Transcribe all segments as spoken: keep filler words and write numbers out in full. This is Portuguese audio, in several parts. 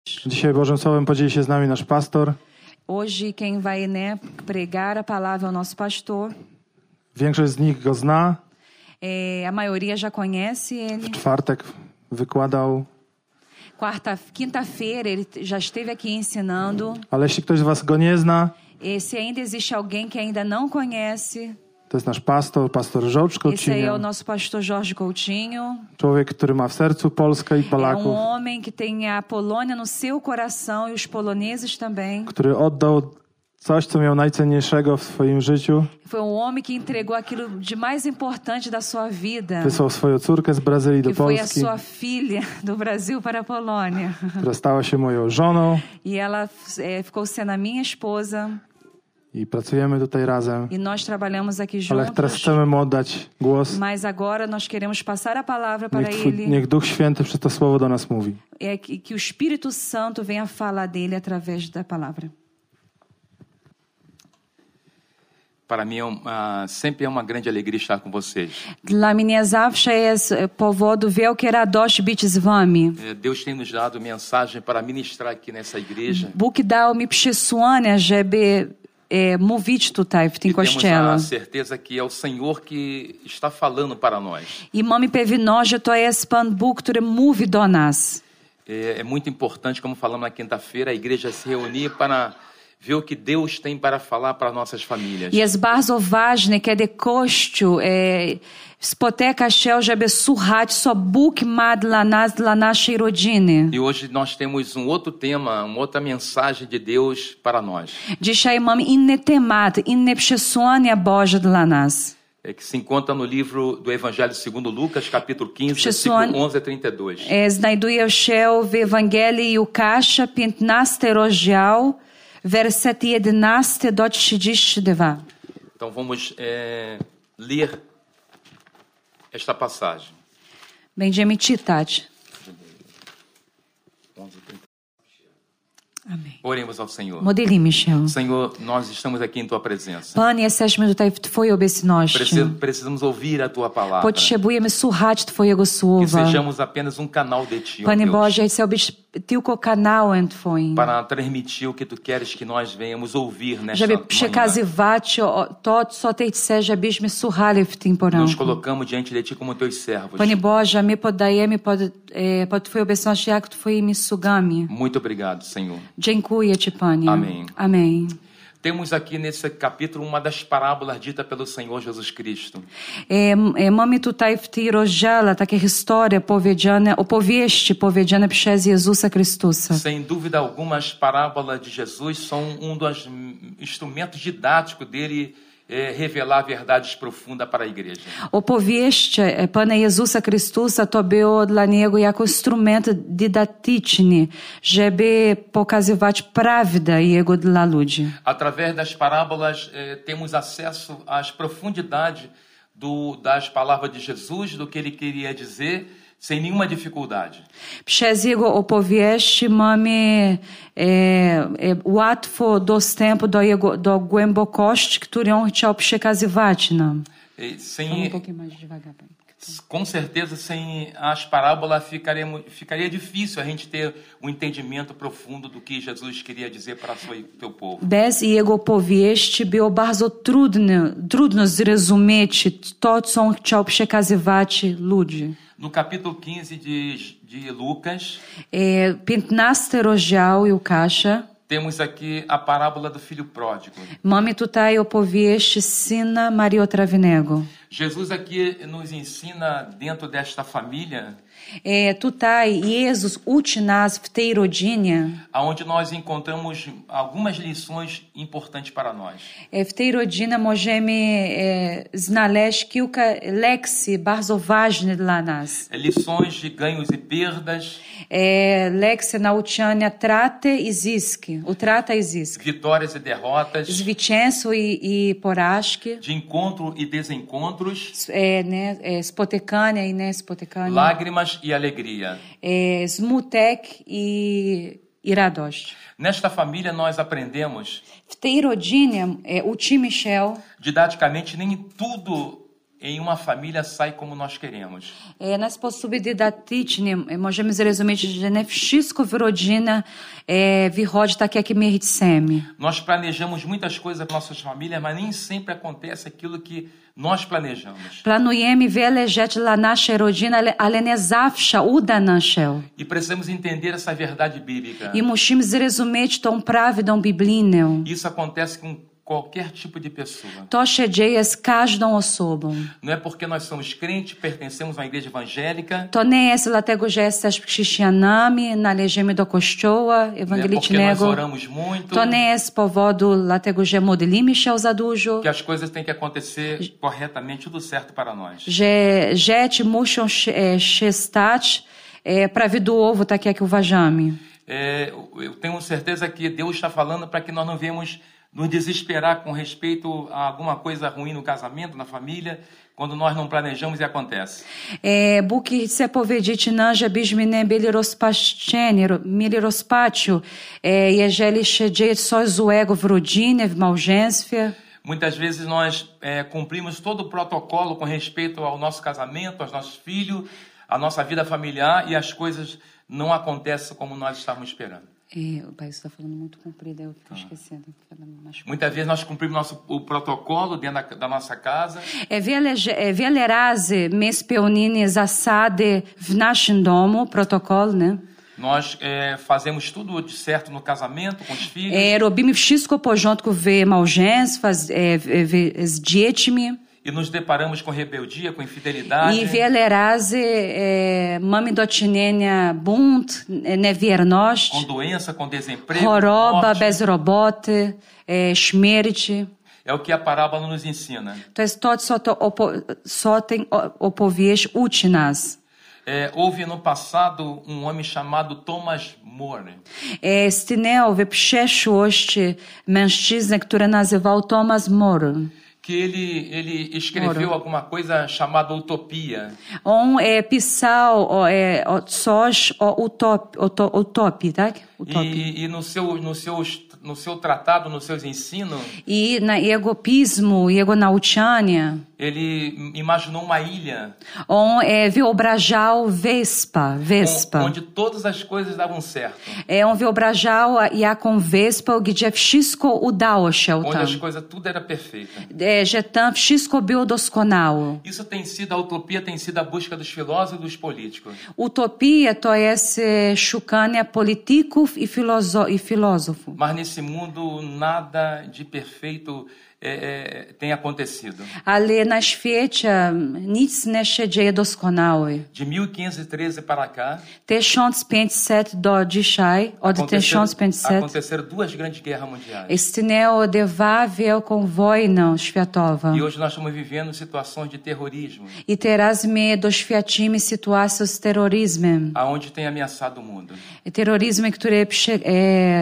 Dzisiaj Bożym Słowem podzieli się z nami nasz pastor. Hoje quem vai, né, pregar a palavra é o nosso pastor. Większość z nich go zna. É, a maioria já conhece ele. W czwartek wykładał. Quarta, quinta-feira ele já esteve aqui ensinando. Ale jeśli ktoś z was go nie zna, E se ainda existe alguém que ainda não conhece, to jest nasz pastor, pastor Jorge esse aí é o Coutinho. nosso pastor Jorge Coutinho. Człowiek, który ma w sercu Polskę i É um Polaków, homem que tem a Polônia no seu coração e os poloneses também. który oddał coś, co miał najcenniejszego w swoim życiu. Foi um homem que entregou aquilo de mais importante da sua vida, Wysłał swoją córkę z Brazylii do que foi a Polski, sua filha do Brasil para a Polônia. która stała się moją żoną E ela é, ficou sendo a minha esposa. i pracujemy tutaj razem. E nós trabalhamos aqui Ale teraz juntos. chcemy mu oddać głos. Mas agora nós queremos passar a palavra para Niech, Twój, ele. niech Duch Święty przez to słowo do nas mówi. É que, que o Espírito Santo venha falar dele através da palavra. Para mim, é um, ah, sempre é uma grande alegria estar com vocês. Dla mnie zawsze jest e, powodu wielkie radość być z wami. Eh, Deus tem nos dado mensagem para ministrar aqui nessa igreja. Bóg dał mi przesłanie, żeby e, mówić tutaj w tym E temos kościele. a certeza que é o Senhor que está falando para nós. I mamy pewność, że to jest Pan Bóg, który mówi do nas. É, é muito importante, como falamos na quinta-feira, a igreja se reunir para ver o que Deus tem para falar para nossas famílias. I jest bardzo ważne, kiedy Kościół e, spotyka się, żeby słuchać, co Bóg ma dla nas, dla naszej rodziny. E hoje nós temos um outro tema, uma outra mensagem de Deus para nós. Dzisiaj mamy inny temat, inne przesłanie Boże dla nas. É que se encontra no livro do Evangelho segundo Lucas, capítulo quinze, Przesłanie- versículo onze a trinta e dois. E, znajduje się w Ewangelii Łukasza, piętnasty rozdział, werset jedenasty do trzydziestu dwóch. Então vamos é, ler esta passagem. Będziemy czytać. Amém. Oremos ao Senhor. Modelimy się. Senhor, nós estamos aqui em Tua presença. Panie, jesteśmy tutaj w Twojej obecności. Preci- Precisamos ouvir a Tua palavra. Potrzebujemy słuchać Twojego Que słowa. sejamos apenas um canal de Ti, ó Panie Deus, Boże, chcę być tylko kanałem Twoim, para transmitir o que Tu queres que nós venhamos ouvir nesta żeby manhã. przekazywać o- to, co Ty chcesz, żebyśmy słuchali w tym Nos poranku. colocamos diante de Ti como Teus servos. Panie Boże, my podajemy pod, e, pod Twoją obecność jak Twoimi sługami. Muito obrigado, Senhor. Dziękuję Ci, Panie. Amém. Amen. Temos aqui nesse capítulo uma das parábolas dita pelo Senhor Jesus Cristo. E, e, mamy tutaj w tej rozdziale takie historie powiedziane, opowieści powiedziane przez Jezusa Chrystusa. Sem dúvida alguma, as parábolas de Jesus são um dos hum, instrumentos didáticos dele eh, revelar verdades profundas para a igreja. Opowieście e, Pana Jezusa Chrystusa to było dla Niego jako instrument dydaktyczny, żeby pokazywać prawdę Jego dla ludzi. Através das parábolas, eh, temos acesso às profundidades do, das palavras de Jesus, do que ele queria dizer, sem nenhuma dificuldade. Przez Jego opowieści mamy e, e, łatwo dostęp do, jego, do głębokości, którą On chciał przekazywać nam. E Fala sem, pouquinho mais devagar, Pai. com certeza, sem as parábolas, ficaria, mu- ficaria difícil a gente ter um entendimento profundo do que Jesus queria dizer para o teu povo. Bez Jego opowieści było bardzo trudno, trudno zrozumieć to, co On chciał przekazywać ludzi. No capítulo quinze de, de Lucas, E, piętnasty rozdział Łukasza. temos aqui a parábola do filho pródigo. Mamy tutaj opowieść syna marnotrawnego. Jesus aqui nos ensina, dentro desta família, E, tutaj Jezus uczy nas w tej rodzinie. aonde nós encontramos algumas lições importantes para nós. E, w tej rodzinie możemy e, znaleźć kilka lekcji bardzo ważnych dla nas. Lições de ganhos e perdas, E, lekcje nauczania traty i zyski, utrata i zysk. vitórias e derrotas, Zwycięstwo i, i porażki, de encontro e desencontros, e, ne, e, spotykania i niespotykania, lágrimas e alegria. e, smutek i, i radość. Nesta família nós aprendemos, W tej rodzinie e, uczymy się, didaticamente, nem tudo em uma família sai como nós queremos. E na sposób didaktycznie możemy zrozumieć, że nie wszystko w rodzinie e, wychodzi tak, jak my chcemy. Nós planejamos muitas coisas para nossas famílias, mas nem sempre acontece aquilo que nós planejamos. Planujemy wiele rzeczy dla naszej rodziny, ale, ale nie zawsze uda nam się. E precisamos entender essa verdade bíblica. I musimy zrozumieć tą prawdę biblijną. Isso acontece com qualquer tipo de pessoa. To się dzieje z każdą osobą. Não é porque nós somos crentes, pertencemos a uma igreja evangélica, To nie jest dlatego, że jesteśmy chrześcijanami, należymy do kościoła não é porque nós ewangelicznego. oramos muito, To nie jest z powodu dlatego, że modlimy się za dużo, que as coisas têm que acontecer corretamente, tudo certo para nós. że rzeczy muszą się, e, się stać e, prawidłowo, tak jak uważamy. É, eu tenho certeza que Deus está falando para que nós não venhamos nos desesperar com respeito a alguma coisa ruim no casamento, na família, quando nós não planejamos e acontece. E, Bóg chce powiedzieć nam, żebyśmy nie byli rozpaczeni, ro- mieli rozpaczu, e, jeżeli się dzieje coś złego w rodzinie, w małżeństwie. Muitas vezes nós é, cumprimos todo o protocolo com respeito ao nosso casamento, aos nossos filhos, à nossa vida familiar e as coisas não acontecem como nós estávamos esperando. E, o pai está falando muito comprido, eu fico esquecendo. Muitas vezes nós cumprimos nosso, o protocolo dentro da, da nossa casa, E wiele, że- e, wiele razy my spełnimy zasady w naszym domu, protokolne. nós é, fazemos tudo de certo no casamento, com os filhos, E, robimy wszystko w porządku w małżeństwach, e, w, w, z dziećmi. e nos deparamos com rebeldia, com infidelidade, I wiele razy e, mamy do czynienia bunt, e, niewierność, com doença, com desemprego, choroba, morte. bezroboty, e, śmierci. É o que a parábola nos ensina. To jest to, co, to opo, co ten o- opowieść uczy nas. É, houve no passado um homem chamado Thomas More. E, Istniał w przeszłości mężczyznę, który nazywał Thomas More. Que ele, ele escreveu Ora. alguma coisa chamada Utopia. On e, pisał o, e, o coś o utop, o, to, utopii, tak? Utopii. E, e no, seu, no, seus, no seu tratado, nos seus ensinos, I na jego pismu, jego nauczanie, ele imaginou uma ilha on e, wyobrażał wyspa, on- wyspa. onde todas as coisas davam certo, E, on wyobrażał jaką wyspę, gdzie wszystko udało się onde tam. as coisas, tudo era perfeito. E, że tam wszystko było doskonałe. Isso tem sido, a utopia tem sido a busca dos filósofos e dos políticos. Utopia to jest e, szukanie polityków i, filozo- i filozofów. Mas nesse mundo nada de perfeito é, é, tem acontecido. Ale na świecie nic nie się dzieje doskonałe. De mil quinhentos e treze para cá, tysiąc pięćset do dzisiaj, od aconteceram, tysiąc pięćset, aconteceram duas grandes guerras mundiais. istniało dwa wielką wojnę światową. E hoje nós estamos vivendo situações de terrorismo, I teraz my doświadczymy sytuacji z terroryzmem. aonde tem ameaçado o mundo. Terroryzm, który przy, e,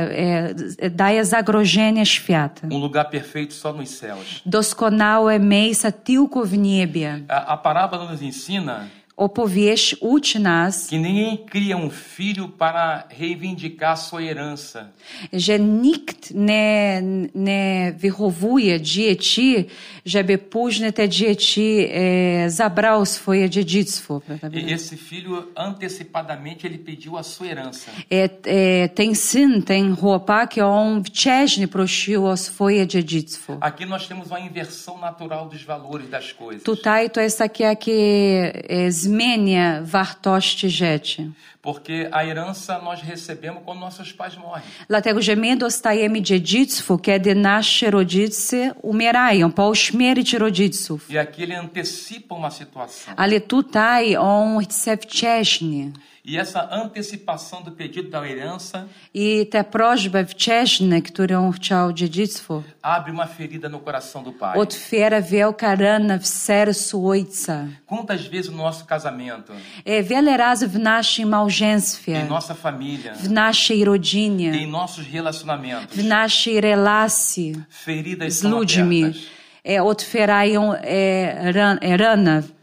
e, daje zagrożenie świata. Um lugar perfeito só nos céus. Doskonałe miejsce tylko w niebie. A, a parábola nos ensina Opowieść uczy nas, que ninguém cria um filho para reivindicar sua herança. że nikt nie, nie wychowuje dzieci, żeby później te dzieci e, zabrały swoje dziedzictwo. Prawda? E esse filho, antecipadamente, ele pediu a sua herança. E, e, ten syn, ten chłopak, on wcześniej prosił o swoje dziedzictwo. Aqui nós temos uma inversão natural dos valores das coisas. Tutaj to jest takie, jakie e, zmienia wartości rzeczy. Porque a herança nós recebemos quando nossos pais morrem. Dlatego, że my dostajemy dziedzictwo, kiedy nasi rodzice umierają, po śmierci rodziców. E aqui ele antecipa uma situação. Ale tutaj on chce wcześniej. E essa antecipação do pedido da herança I te prośby wcześniej, które on chciał dziedzictwo, abre uma ferida no coração do pai. otwiera wielka rana w sercu ojca. Quantas vezes no nosso casamento, E wiele razy w naszym małżeństwie, em nossa família, w naszej rodzinie, em nossos relacionamentos, w naszej relacji feridas z são ludźmi, abertas. e, otwierają e, ran, e, rana.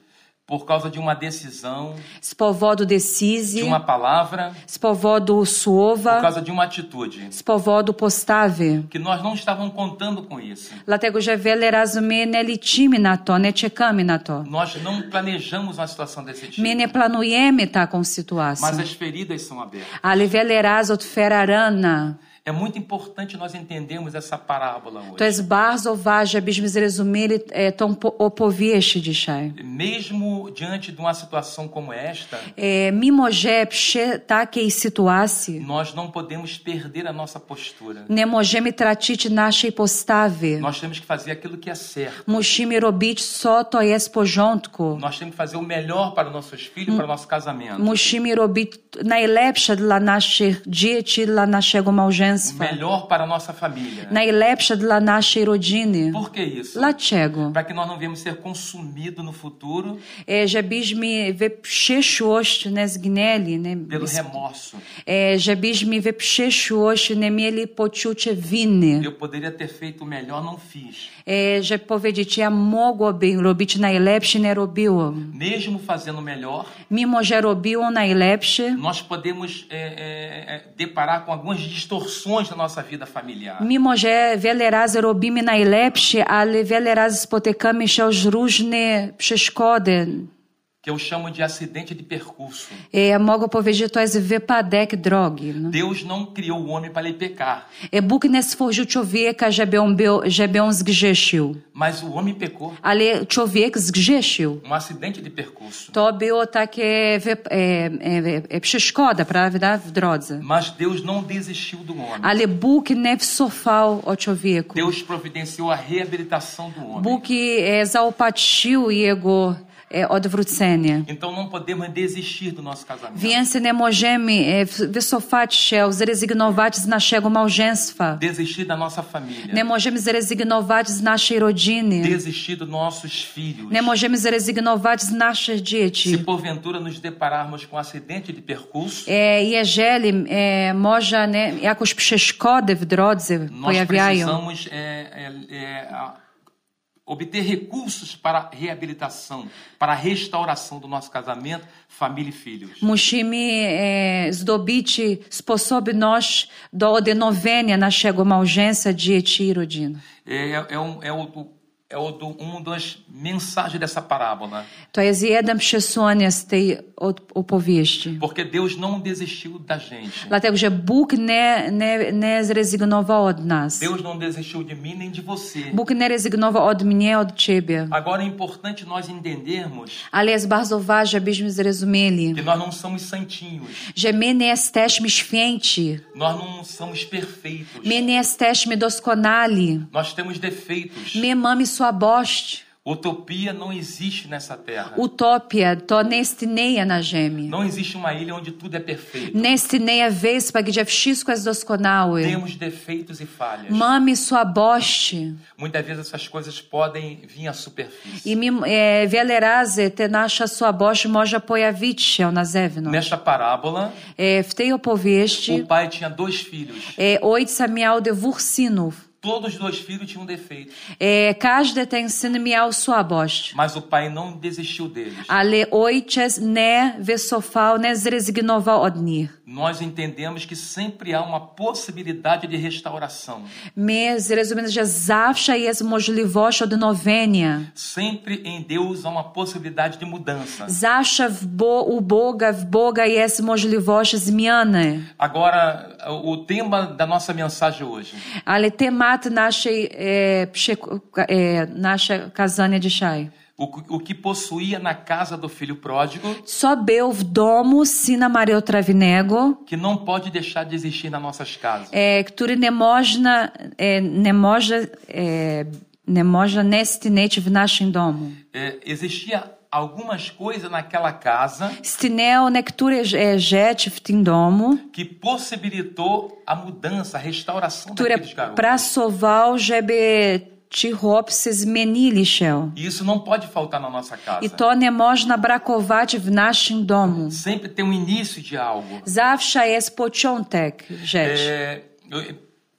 por causa de uma decisão, z powodu de decyzji, uma palavra, z powodu por słowa, causa de uma atitude, z powodu postawy. que nós não estávamos contando com isso. Dlatego, że wiele razy my nie liczymy na to, nie czekamy na to. Nós não planejamos uma situação desse tipo, My nie planujemy taką mas sytuację. as feridas são abertas. Ale wiele razy otwiera rana. É muito importante nós entendermos essa parábola To hoje. jest bardzo ważne, byśmy zrozumieli e, tą po- opowieść dzisiaj. Mesmo diante de uma situação como esta, E, mimo, że przy takiej sytuacji nós não podemos perder a nossa postura. nie możemy tracić naszej postawy. Nós temos que fazer aquilo que é certo. Musimy robić, co to jest w porządku. Nós temos que fazer o melhor para os nossos filhos, para o nosso casamento. Musimy robić najlepsze dla naszych dzieci, dla naszego O małżeństwa. melhor para a nossa família. Najlepsze dla naszej rodziny. Por que isso? Dlaczego? Para que nós não venhamos ser consumidos no futuro E, żebyśmy w przyszłości nie zginęli, nie, pelo remorso. e, żebyśmy w przyszłości nie mieli poczucia winy. Eu poderia ter feito o melhor, não fiz. E, że powiedzieć, ja mogłabym robić najlepsze, nie robiłam. Mesmo fazendo o melhor, Mimo, że robiłam najlepsze, nós podemos é, é, é, deparar com algumas distorções na nossa vida familiar. mimo, że wiele razy robimy najlepsze, ale wiele razy spotykamy się z różne przeszkody. Que eu chamo de acidente de percurso. E, ja mogę powiedzieć, to jest wypadek drogi. No? Deus não criou o homem para ele pecar, E, Bóg nie stworzył człowieka, żeby on, był, żeby on zgrzeszył. mas o homem pecou. Ale człowiek zgrzeszył. Um acidente de percurso. To było takie wy, e, e, e, przeszkoda, prawda, w drodze. Mas Deus não desistiu do homem. Ale Bóg nie wycofał o człowieku. Deus providenciou a reabilitação do homem. Bóg e, zaopatrzył jego e, odwrócenie. Então não podemos desistir do nosso casamento. Więc nie możemy e, wycofać się, zrezygnować z naszego małżeństwa. Desistir da nossa família. Nie możemy zrezygnować z naszej rodziny. Desistir dos nossos filhos. Nie możemy zrezygnować z naszych Se dzieci. porventura nos depararmos com um acidente de percurso, E, jeżeli e, może nie, jakoś przeszkody w drodze nós pojawiają, precisamos é, é, é, a- obter recursos para a reabilitação, para a restauração do nosso casamento, família e filhos. musimy e, zdobyć sposobność do odnowienia naszego małżeństwa, dzieci i rodziny. É, é, um, é, o, do- é o do, um das mensagens dessa parábola. To jest jeden przesłanie z tej od- opowieści. Porque Deus não desistiu da gente. Dlatego, że Bóg nie, nie, nie zrezygnował od nas. Deus não desistiu de mim nem de você. Bóg nie rezygnował od mnie, od ciebie. Agora é importante nós entendermos Ale jest bardzo ważne, żebyśmy zrozumieli, que nós não somos santinhos. że my nie jesteśmy święci. Nós não somos perfeitos. My nie jesteśmy doskonali. Nós temos defeitos. My mamy słabość. Utopia não existe nessa terra. Utopia to nie istnieje na ziemi. Não existe uma ilha onde tudo é perfeito. Nie istnieje wyspa, gdzie wszystko jest doskonałe. Temos defeitos e falhas. Mamy słabości. Muitas vezes essas coisas podem vir à superfície. I mimo, e, wiele razy te nasza słabość może pojawić się na zewnątrz. Nesta parábola, E, w tej opowieści o pai tinha dois filhos. e, ojca miał dwóch synów. Todos os dois filhos tinham defeitos. E, każdy ten syn miał słabość. Mas o pai não desistiu deles. Ale ojciec nie wycofał, nie zrezygnował od nich. Nós entendemos que sempre há uma possibilidade de restauração. My zrozumiemy, że zawsze jest możliwość odnowienia. Sempre em Deus há uma possibilidade de mudança. Zawsze w Bo, u Boga, w Boga jest możliwość zmiany. Agora, o tema da nossa mensagem hoje. Ale temat naszej, e, przy, e, nasze kazanie dzisiaj. O, o que possuía na casa do filho pródigo, Co był w domu syna marnotrawnego, que não pode deixar de existir nas nossas casas. e, który nie można, e, nie może, e, nie może nie istnieć w naszym domu. É, existia algumas coisas naquela casa Istnieją niektóre e, rzeczy w tym domu, que possibilitou a mudança, a restauração które daqueles garotos. pracował, żeby ci chłopcy zmienili się. E isso não pode faltar na nossa casa. I to nie można brakować w naszym domu. Sempre tem um início de algo. Zawsze jest początek rzeczy. É, eu-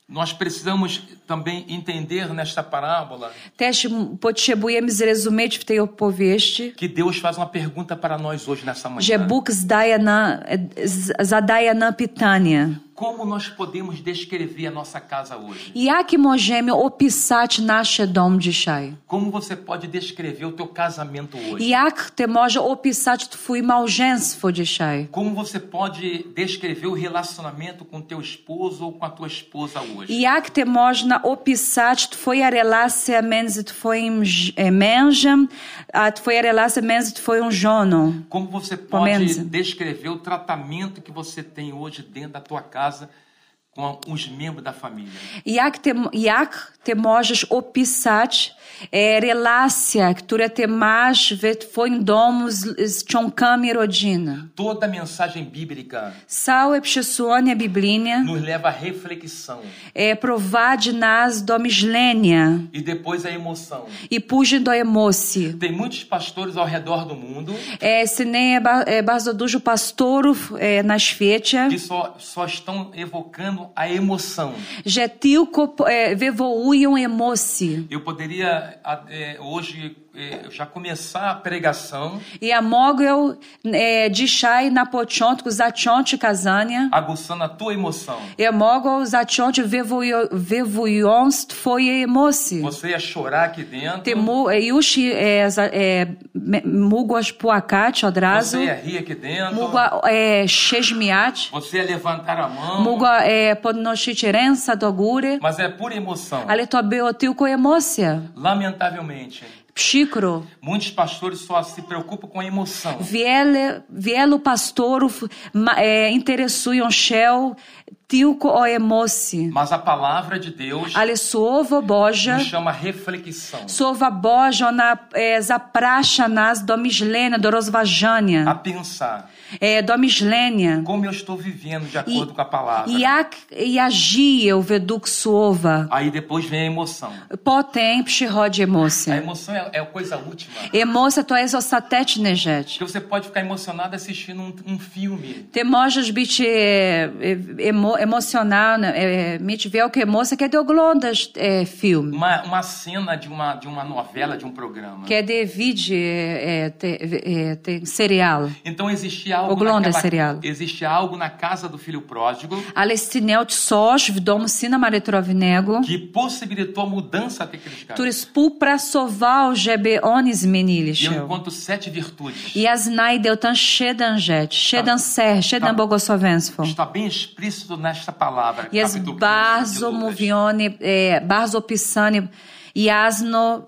Nós precisamos também entender nesta parábola Теж потребуємо зрозуміти в тій оповісті, que Deus faz uma pergunta para nós hoje nessa manhã. що Бог здає на, задає нам питання. Como nós podemos descrever a nossa casa hoje? Як можемо описати наш дом dzisiaj? Como você pode descrever o teu casamento hoje? Як ти можеш описати твоє мałżeństwo dzisiaj? Como você pode descrever o relacionamento com teu esposo ou com a tua esposa hoje? Як ти можна описати твоя релація між твоїм мужем, а твоя релація між твоїм жоною? Como você pode descrever o tratamento que você tem hoje dentro da tua casa com os membros da família? Як ти, як ти можеш описати е, релація, яка ти маєш в твоїм дому з, з членами родини? Toda mensagem bíblica Całe przesłanie biblijne nos leva à reflexão é, prowadzi nas do myślenia e depois à emoção. i później do emocji. Tem muitos pastores ao redor do mundo É, se nem é, ba- é bardzo dużo pastorów é, na świecie, que só, só estão evocando a emoção. że tylko é, wywołują emocje. Eu poderia é, hoje é, já começar a pregação I ja mogę é, dzisiaj na początku zacząć kazanie. aguçando a tua emoção. Ja mogę zacząć wywoju- wywołując twoje emocje. Você ia chorar aqui Ty dentro, mu, é, już é, za- é, me- mogłaś płakać od razu, você ia rir aqui dentro, mogła é, się śmiać, você ia levantar a mão, mogła é, podnosić ręce do góry, mas é pura emoção. ale to było tylko emocja. Lamentavelmente, Przykro. muitos pastores só se preocupam com a emoção. Wiele, wielu pastorów ma, é, interesują się tylko o emocje, Mas a palavra de Deus ale Słowo Boże, nos chama a reflexão, Słowo Boże, ona é, zaprasza nas do myślenia, do a rozważania, pensar é, do myślenia. como eu estou vivendo de I, acordo com a palavra. jak ja żyję według Słowa. Aí depois vem a emoção. Potem przychodzi A emocja. emoção é, é a coisa última. Emocja to jest ostateczna rzecz. Porque você pode ficar emocionado assistindo um, um filme. Ty możesz być e, e, emo, emocjonalny, e, mieć wielkie emocje, kiedy oglądasz e, film, Uma, uma cena de uma, de uma novela, de um programa. kiedy widzi e, te, e, ten serial. Então existia algo, Ogląda naquela, serial. existia algo na casa do filho pródigo Ale istniał coś w domu syna marnotrawnego, que possibilitou a mudança daqueles caras. który współpracował, żeby oni zmienili E eu się. encontro sete virtudes. I ja znajdę tam siedem rzeczy, siedem cech, siedem błogosławieństwo. Está bem explícito nesta palavra. Jest capítulo bardzo quinze de Lucas. mówione, e, bardzo opisane jasno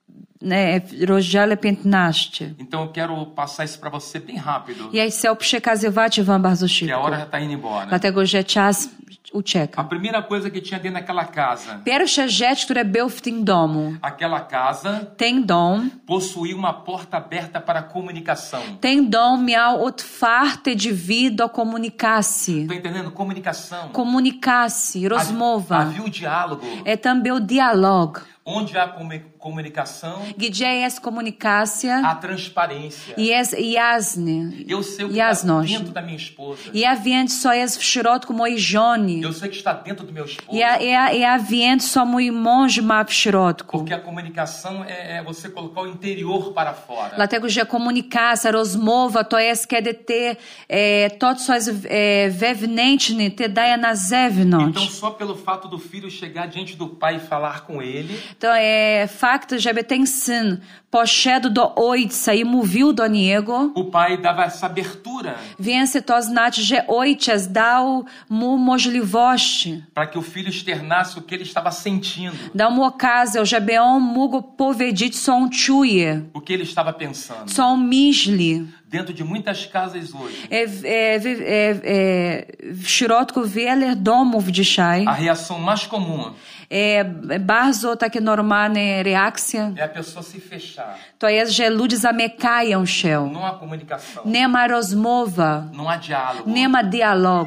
e, w rozdziale piętnaście. Então eu quero passar isso para você bem rápido, Ja chcę przekazywać wam bardzo que a szybko, hora já está indo embora. dlatego że czas A ucieka. primeira coisa que tinha dentro daquela casa, Pierwsza rzecz, która była w tym domu, aquela casa ten dom, possuía uma porta aberta para a comunicação. ten dom miał otwarte drzwi do komunikacji. Estou entendendo? Comunicação. Komunikacji, rozmowa. Havia o diálogo. É também o dialog. Onde há comu- comunicação, Gdzie jest komunikacja, há transparência. jest jasne, Eu sei o que está jasność. dentro da minha esposa. Ja wiem, co jest w środku mojej żony. Eu sei que está dentro do meu esposo. Ja, ja, ja wiem, co mój mąż ma w środku. Porque a comunicação é, é você colocar o interior para fora. Dlatego, że komunikacja, rozmowa, to jest kiedy ty e, to, co jest e, wewnętrzne, ty daje na Então, zewnątrz. só pelo fato do filho chegar diante do pai e falar com ele, To jest fakt, żeby ten syn poszedł do ojca i mówił do niego, o pai dava essa abertura więc to znaczy, że ojciec dał mu możliwości, para que o filho externasse o que ele estava sentindo, dał mu okazję, żeby on mógł powiedzieć, co on czuje, o que ele estava pensando. co on myśli. Dentro de muitas casas hoje, É, é, é, é, w środku wiele domów dzisiaj a reação mais comum é bardzo takie normalne reakcje. é a pessoa se fechar. To jest, że ludzie zamykają się. Não há comunicação, Nie ma rozmowa, não há diálogo. nie ma dialogu.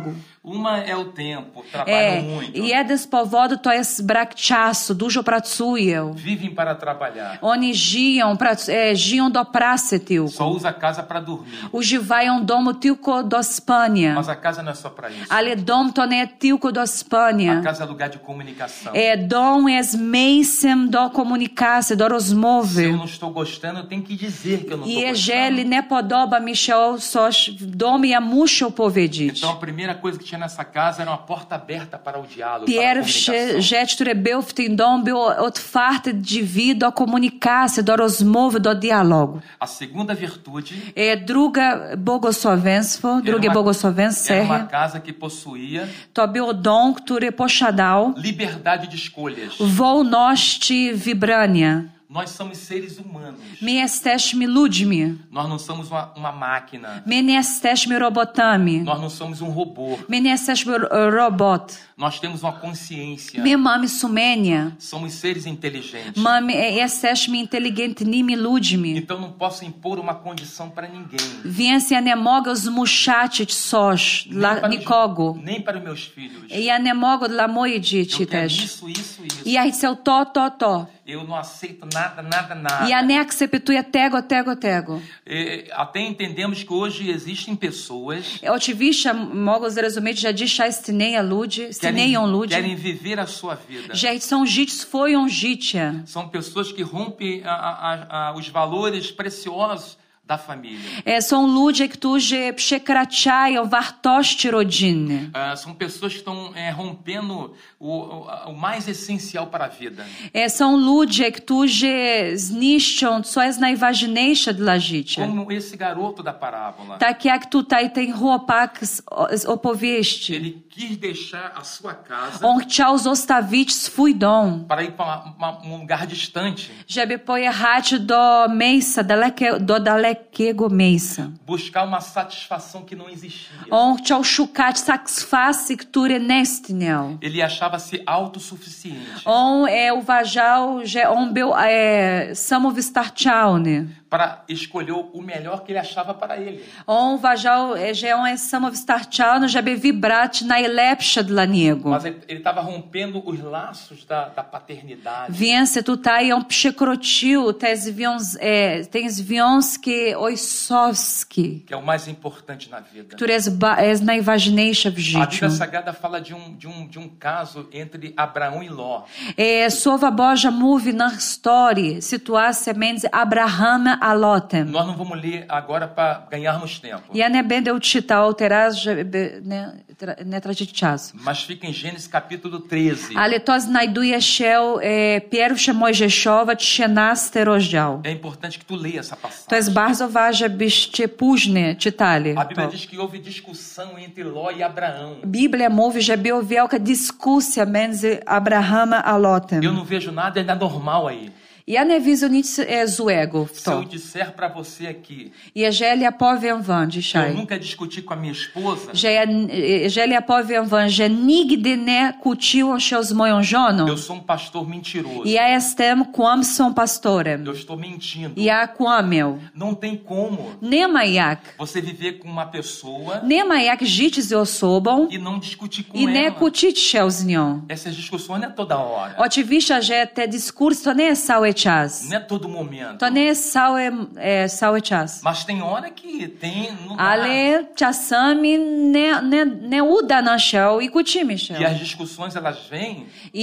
Uma é o tempo, trabalham E, muito, jeden z powodów to jest brak czasu, dużo pracują. vivem para trabalhar, Oni żyją, prac, e, żyją do pracy tylko. só usa a casa para dormir. Używają domu tylko do spania. Mas a casa não é só para isso. Ale dom to nie tylko do spania. A casa é lugar de comunicação. É, dom é miejscem do komunikacji, do Se eu rozmowy. não estou gostando, eu tenho que dizer que eu não I estou jeżeli gostando. nie podoba mi się coś w domu, ja muszę powiedzieć. Então a primeira coisa que tinha nessa casa era uma porta aberta para o diálogo, para a Pierwsze comunicação. rzecz, które był w tym domu, było otwarte drzwi do komunikacji, do rozmowy, do dialogu. A segunda virtude E druga błogosławieństwo, era drugie uma, błogosławieństwo, era uma casa que possuía to był dom, który posiadał liberdade de escolhas. wolności wybrania. Nós somos seres humanos. My jesteśmy ludźmi. Nós não somos uma, uma máquina. My nie jesteśmy robotami. Nós não somos um robô. My nie jesteśmy ro- robot. Nós temos uma consciência. My mamy sumienie. Somos seres inteligentes. Mamy, e, jesteśmy inteligentnymi ludźmi. Então não posso impor uma condição para ninguém. Więc ja nie mogę zmuszać coś Nem dla para, nikogo. os, nem para os meus filhos. Ja nie mogę dla moich dzieci Eu quero też. isso, isso, isso. Ja chcę to, to, to. Eu não aceito nada, nada, nada. Ja nie akceptuję tego, tego, tego. E, até entendemos que hoje existem pessoas Oczywiście mogę zrozumieć, że dzisiaj istnieją ludzie, que istnieją querem, ludzie, querem viver a sua vida. że chcą żyć swoją życie. São pessoas que rompem a, a, a, os valores preciosos da família. É, são ludzie, którzy przekraczają wartości rodzinne. Ah, são pessoas que estão é, rompendo o, o, o mais essencial para a vida. É, são ludzie, którzy zniszczą, co jest najważniejsze dla życia. Como esse garoto da parábola. Tak jak tutaj ten chłopak z, z opowieści. Ele quis deixar a sua casa On chciał zostawić swój dom, para ir para um lugar distante, żeby pojechać do miejsca, dalekie, do dalekiego miejsca. buscar uma satisfação que não existia. On chciał szukać satysfakcji, która nie istniał. Ele achava-se autossuficiente. On é, uważał, że on był é, samowystarczalny. Para escolher o melhor que ele achava para ele. On uważał, é, że on jest samowystarczalny, żeby wybrać najlepsze dla niego. Mas ele estava rompendo os laços da, da paternidade. Więc tutaj on przekroczył te, związ, é, te związki ojcowskie, Que é o mais importante na vida. które jest, ba, jest najważniejsze w A życiu. Bíblia Sagrada fala de um, de um, de um caso entre Abraão e Ló. É, Słowa Boża mówi na historii, sytuacja między Abrahamem a Lotem. Nós não vamos ler agora para ganharmos tempo. Ja nie będę czytał teraz, żeby nie, tra- nie tracić czasu. Mas fica em Gênesis capítulo treze. Ale to znajduje się e, pierwsze Mojżeszowe, trzynasty rozdział. É importante que tu leia essa To passagem. jest bardzo ważne, żebyście później czytali. A Bíblia To. diz que houve discussão entre Ló e Abraão. Biblia mówi, że była wielka dyskusja między Abrahamem a Lotem. Eu não vejo nada ainda normal aí. Ja nie widzę nic e, złego w Se eu to. disser para você aqui, Jeżeli ja powiem wam eu dzisiaj, nunca discuti com a minha esposa, że ja, jeżeli ja powiem wam, że nigdy nie kłóciłam się z moją żoną, eu sou um pastor mentiroso. ja jestem kłamcą pastorem. Eu estou mentindo. Ja kłamię. Não tem como Nie ma jak. você viver com uma pessoa Nie ma jak żyć z osobą e não discutir com i nie ela. kłócić się z nią. Essas discussões não é toda hora. Oczywiście, że te dyskursy to nie jest cały czas. Não é todo momento. To nie jest cały, e, cały czas. Mas tem hora que tem... Não dá. Ale czasami nie, nie, nie uda nam się i kłócimy się. E as discussões, elas vêm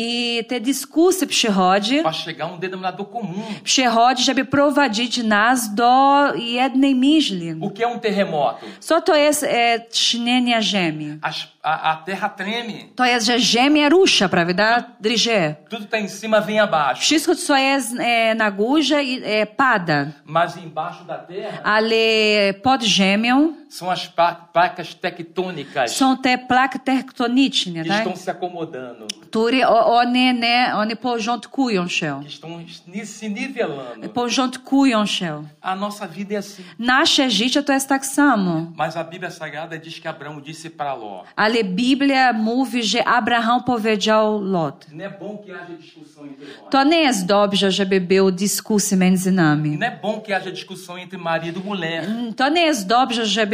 I te dyskusje przychodzi, para chegar a um denominador comum. przychodzi, żeby prowadzić nas do jednej myśli. O que é um terremoto? Co to jest e, trzęsienie ziemi? As, a, a terra treme. To jest, że ziemia rusza, prawda? Drży. Tudo está em cima, vem abaixo. Wszystko, co jest e, na górze, e, pada. Mas embaixo da terra Ale pod ziemią são as pa- placas tectônicas są te plaki tektoniczne, que tak? estão se acomodando, które o- one, nie, one porządkują się. que estão ni- se nivelando. Porządkują się. A nossa vida é assim. Nasze życie to jest tak samo. Mas a Bíblia Sagrada diz que Abraão disse para Ló: Ale Biblia mówi, że Abraham powiedział Lot. não é bom que haja discussão entre nós. To nie jest dobrze, żeby był dyskusja między nami. Não é bom que haja discussão entre marido e mulher. To nie jest dobrze, żeby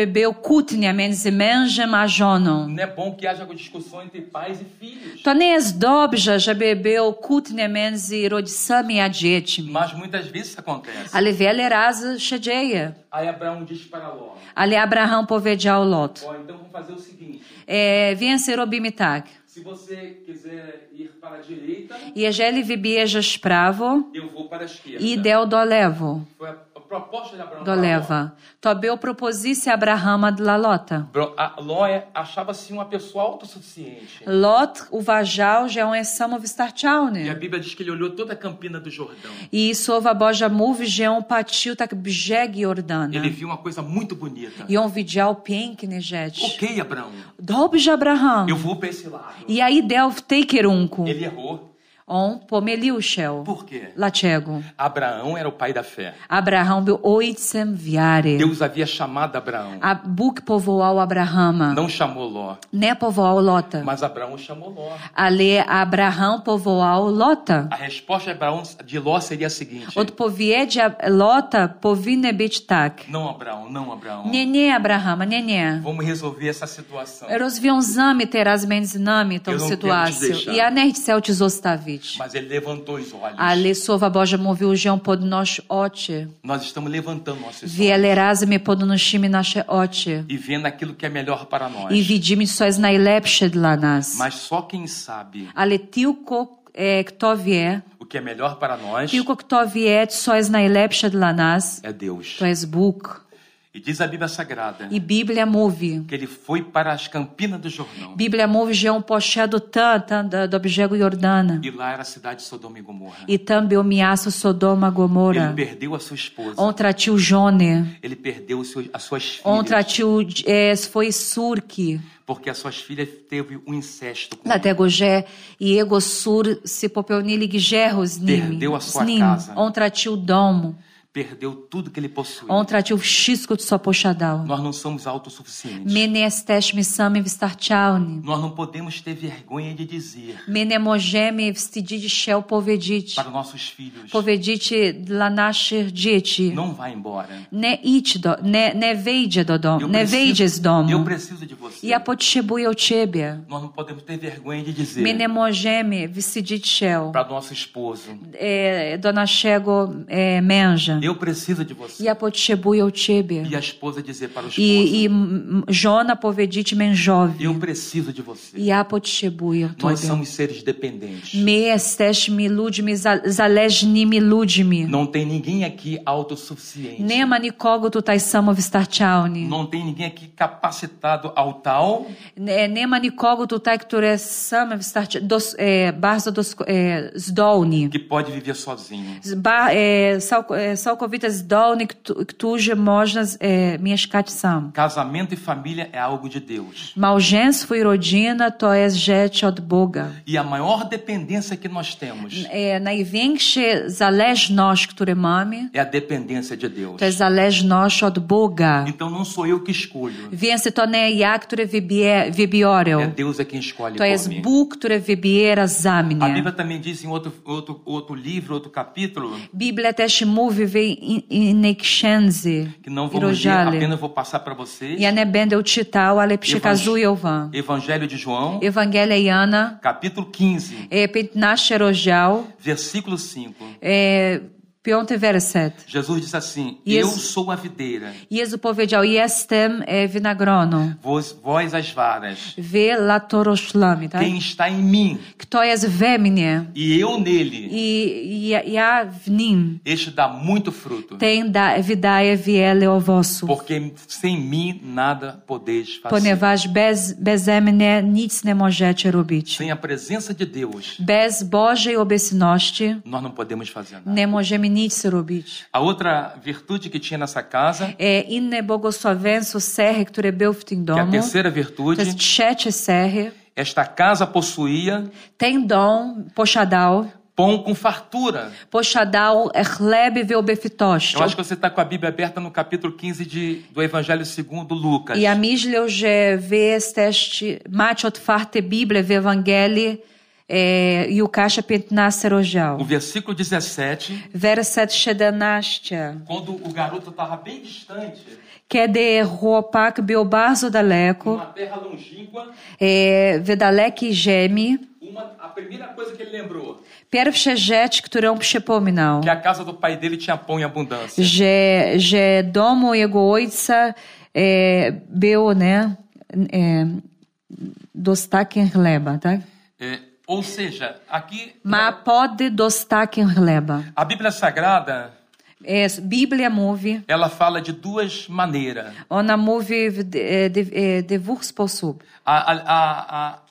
które był kłótnia między mężem a żoną. Não é bom que haja discussão entre pais e filhos. To nie jest dobrze, żeby był kłótnia między rodzicami a dziećmi. Mas muitas vezes acontece. Ale wiele razy się dzieje. Aí Abraão diz para Ló: Ale Abraham powiedział Lot, ó, então vamos fazer o seguinte. e, więc robimy tak. Se você quiser ir para a direita, Jeżeli wybierzesz prawo, eu vou para a esquerda. idę do lewo, Foi a a proposta de Abraão. do para Ló. lewa. To był propozycja Abrahama dla Lota. Bro- a- Ló é- achava-se uma pessoa autossuficiente. Lot uważał, że on jest E a samowystarczalny. Bíblia diz que ele olhou toda a campina do Jordão. I Słowa Boża mówi, że on patrzył tak brzeg Jordana. Ele viu uma coisa muito bonita. I on widział piękne rzeczy. Ok, Abraão, Dobrze, Abraham. eu vou para esse lado. I aí deu w tej kierunku. Ele errou. On pomylił się. Por quê? Dlaczego? Abraão era o pai da fé. Abraham był ojcem wiary. Deus havia chamado Abraão. A Bóg powołał Abrahama. Não chamou Ló, Nie powołał Lota. mas Abraão chamou Ló. Ale Abraham powołał Lota. A resposta de Abraão de Ló seria a seguinte: Odpowiedź Lota powinna być tak. não, Abraão, não, Abraão. Nie, nie, Abrahama, nie, nie. Vamos resolver essa situação. Rozwiązamy teraz między nami tą Eu não quero te sytuację. deixar. Ja nie chcę cię zostawić. Mas ele levantou os olhos. Ale Słowa Boże mówił, że on podnosi oczy. Nós estamos levantando nossos olhos Wiele razy my podnosimy nasze oczy. e vendo aquilo que é melhor para nós. I widzimy, co jest najlepsze dla nas. Mas só quem sabe Ale tylko e, kto wie, o que é melhor para nós tylko kto wie, co jest najlepsze dla nas, é Deus. to jest Bóg. E diz a Bíblia Sagrada I Biblia mówi, que ele foi para as campinas do Jordão. Biblia mówi, że on poszedł tam, tam do, do brzegu Jordana. E lá era a cidade de Sodoma e Gomorra. I tam było miasto Sodoma, Gomora. Ele perdeu a sua esposa. On tracił żony. Ele perdeu os seus, as suas On filhas. tracił e, swoje córki. Porque as suas filhas teve um incesto com ele. Dlatego, że jego córcy popełnili grzech z nimi. Perdeu a sua Z nim. casa. On tracił dom. Perdeu tudo que ele possuía. On tracił wszystko, co posiadał. Nós não somos autossuficientes. My nie jesteśmy sami wystarczalni. Nós não podemos ter vergonha de dizer My nie możemy wstydzić się powiedzieć, para nossos filhos: powiedzieć dla naszych dzieci. não vá embora. Nie idź do, nie, nie wyjdzie do domu, Eu nie wyjdzie z eu domu. preciso de você. Ja potrzebuję ciebie. Nós não podemos ter vergonha de My dizer nie możemy wstydzić się para nosso esposo: e, do naszego e, męża. eu preciso de você. Ja potrzebuję ciebie. E a esposa dizer para o esposo: I, i m- żona powiedzieć mężowi, eu preciso de você. ja potrzebuję Nós tobie. somos seres dependentes. My jesteśmy ludźmi, za- zależnymi ludźmi. Não tem ninguém aqui autossuficiente. Nie ma nikogo tutaj samowystarczalny. Não tem ninguém aqui capacitado ao tal Nie, nie ma nikogo tutaj, który jest samowystarczy, dos, e, bardzo dos, e, zdolny. que pode viver sozinho. Ba, e, całk- e, całkowicie zdolny, kto- którzy można e, mieszkać sam. Casamento e família é algo de Deus. Małżeństwo i rodzina to jest rzecz od Boga. E a maior dependência que nós temos E, największa zależność, którą mamy, é a dependência de Deus. to jest zależność od Boga. Então não sou eu que escolho. Więc to nie ja, który wybie, wybiorę. É Deus é quem escolhe To por jest mim. Bóg, który wybiera za A mnie. Bíblia também diz em outro, outro, outro livro, outro capítulo, Biblia też mówi w in- innej księdze que não i vamos ler, rozdziale. apenas vou passar para vocês. Ja nie będę czytał, ale przekazuję wam. Evangelho de João, Ewangelia Jana, capítulo quinze, e, piętnasty rozdział, versículo cinco. e, piąty werset. Jesus disse assim: Jezu- Eu sou a videira, Jezus powiedział, jestem e, winogroną. vós, vós as varas. Wy latoroślami, tak? Quem está em mim Kto jest we mnie e eu nele, i ja, ja w nim, este dá muito fruto. ten da, wydaje wiele owoców. Porque sem mim nada podeis fazer. Ponieważ bez, beze mnie nic nie możecie robić. Sem a presença de Deus, Bez Bożej obecności nós não podemos fazer nada. nie możemy nic robić. A outra virtude que tinha nessa casa, E inne błogosławieństwo cechy, które był w tym que é a domu, terceira to virtude, jest trzecie cechy. esta casa possuía Ten dom posiadał, pão com fartura. posiadał chleb w obfitości. Eu acho que você está com a Bíblia aberta no capítulo quinze de, do Evangelho segundo Lucas. I ja myślę, że wy jesteście, macie otwarte Biblię w Ewangelii e, Łukasza piętnasty rozdział. O versículo dezessete, Werset siedemnasty. quando o garoto estava bem distante, Kiedy chłopak był bardzo daleko, numa terra longínqua, e, w dalekiej ziemi, uma, a primeira coisa que ele lembrou, pierwsza rzecz, którą przypominał, que a casa do pai dele tinha pão em abundância. że, że domu jego ojca e, był, ne, e, dostakiem chleba, tak? É, ou seja, aqui Ma pod dostakiem chleba. a Bíblia Sagrada, É, Bíblia mówi, ela fala de duas maneiras. ona mówi w de, de, de dwóch sposobów. A, a, a, a,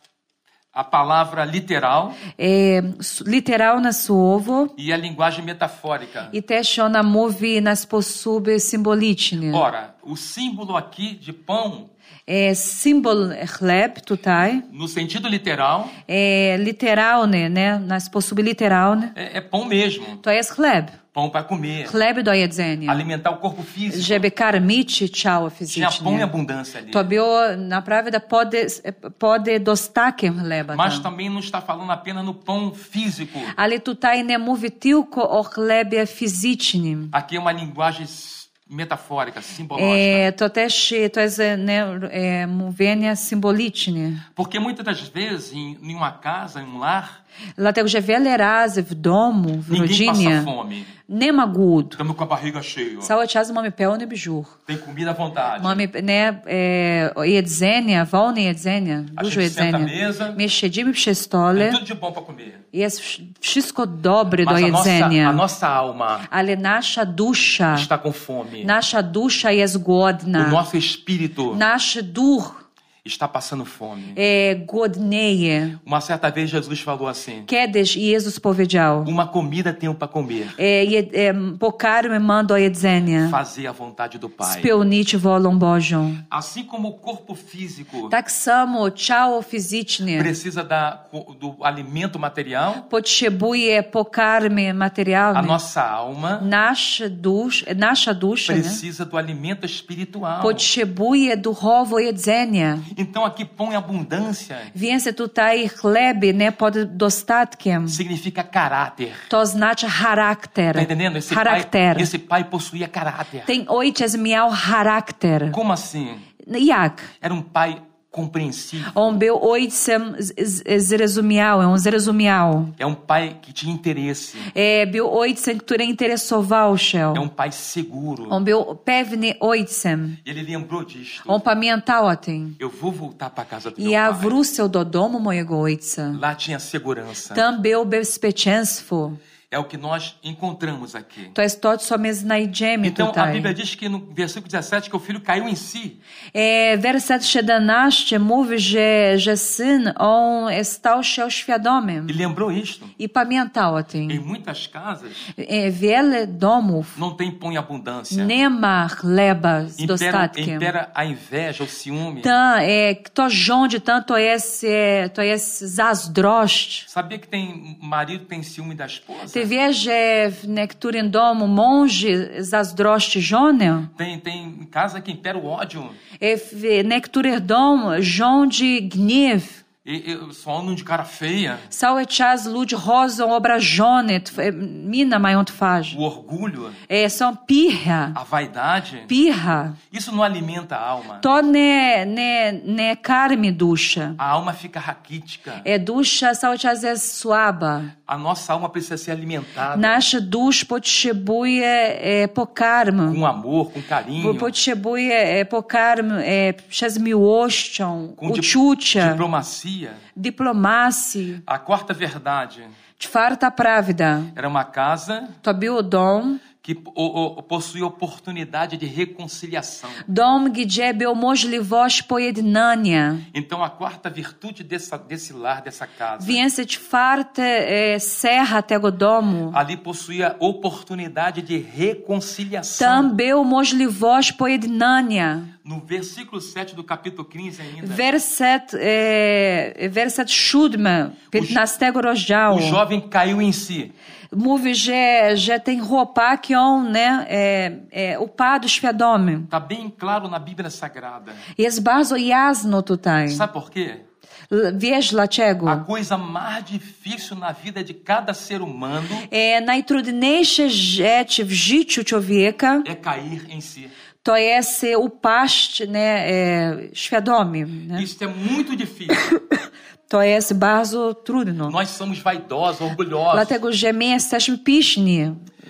a palavra literal É, literalne słowo e a linguagem metafórica. i też ona mówi na sposób symboliczny. Ora, o símbolo aqui de pão, É, symbol chleb tutaj no sentido literal, é literalny, né? Na sposób literalny. é, é pão mesmo. To jest chleb. Pão para comer, Chleb do jedzenia. alimentar o corpo físico. Żeby karmić ciało Tinha pão em fizyczne. abundância ali. To było naprawdę pod, pod dostakiem chleba. Mas Tam. também não está falando apenas no pão físico. Ale tutaj nie mówi tylko o chlebie fizycznym. Aqui é uma linguagem metafórica, simbológica. É, to też to jest né, é, mówienie symboliczne. Porque muitas das vezes, em, em uma casa, em um lar, Dlatego, że wiele razy w domu, w ninguém rodzinie, passa fome. nie ma głodu. Estamos com a barriga cheia. Cały czas mamy pełny brzuch. Tem comida à vontade. Mamy ne, e, jedzenie, wolne jedzenie, A dużo gente senta à jedzenia. mesa, My siedzimy przy tem stole, tudo de bom para comer. jest wsz- wszystko dobre do Mas a nossa, a jedzenia, nossa alma ale nasza dusza, está com fome. nasza dusza jest O głodna, nosso espírito nasz duch está passando fome. e, głodnieje. Uma certa vez Jesus falou assim: Kiedyś Jezus powiedział, uma comida tenho para comer, e, je, e, pokarmy mam do jedzenia, fazer a vontade do Pai. spełnić wolę Bożą. Assim como o corpo físico Tak samo ciało fizyczne precisa da, do alimento material, potrzebuje pokarmy a materialny. nossa alma Nasz dusz, nasza dusza né, precisa do alimento espiritual. potrzebuje duchowo jedzenia. Então aqui pão em abundância Więc tutaj chleb né, pod dostatkiem. significa caráter. To znaczy charakter. Tá entendendo? Esse Charakter. pai, esse pai possuía caráter. Ten ojciec miał charakter. Como assim? Jak? Era um pai compreensível. On był ojcem z- z- zrozumiałym, on zrozumiał. É um pai que tinha interesse. E, był ojcem, który interesował się. É um pai seguro. On był pewny ojcem. Ele lembrou disto. On pamiętał o tym. Eu vou voltar para casa do I meu ja pai. wrócę do domu mojego ojca. Lá tinha segurança. Tam było bezpieczeństwo. É o que nós encontramos aqui. To jest to, co my znajdziemy Então a tutaj. Bíblia diz que no versículo dezessete que o filho caiu em si. E, werset siedemnaście mówi, że, że syn, on stał się świadomym E lembrou isto. i pamiętał o Em tym. muitas casas E, wiele domów não tem pão em abundância. nie ma chleba z Impera, dostatkiem. impera a inveja, o ciúme. Tam, e, kto rządzi, tam to jest, e, to jest zazdrość. Sabia que tem marido que tem ciúme da esposa? Ty wiesz, że w niektórym domu mąż zazdrości żonę? Tem, tem casa que impera o ódio. E w niektórych domach rządzi gniew. E, e, só andam de cara feia. Cały czas ludzie chodzą obrażone, tw- mina mają twarz. O orgulho, E, są pirra, a vaidade. pirra. Isso não alimenta a alma. To nie, nie, nie karmi duszę. A alma fica raquítica. E, dusza cały czas jest słaba. A nossa alma precisa ser alimentada Nasza dusza potrzebuje e, pokarmu. com amor, com carinho, Potrzebuje e, pokarmu e, przez miłością, com dip- uczucia, diplomacia. dyplomacji. A quarta verdade Czwarta prawda. era uma casa To był dom, que o, o, possuía oportunidade de reconciliação. dom, gdzie był możliwość pojednania. Então a quarta virtude dessa, desse lar, dessa casa, Więc czwarte e, cecha tego domu. ali possuía oportunidade de reconciliação. Tam był możliwość pojednania. No versículo sete do capítulo quinze ainda, Werset, e, werset siódmy, piętnastego rozdziału. o jovem caiu em si. Mówi, że, że ten chłopak, on né, é, é, upadł świadomy. Está bem claro na Bíblia Sagrada. Jest bardzo jasno tutaj. Sabe por quê? L- Wiesz dlaczego? A coisa mais difícil na vida de cada ser humano É, najtrudniejsza rzecz w życiu człowieka é cair em si. To jest upaść, né, e, świadomi, né? Isso é muito difícil. To jest bardzo trudno. Nós somos vaidosos, orgulhosos. Dlatego, że my jesteśmy piszni,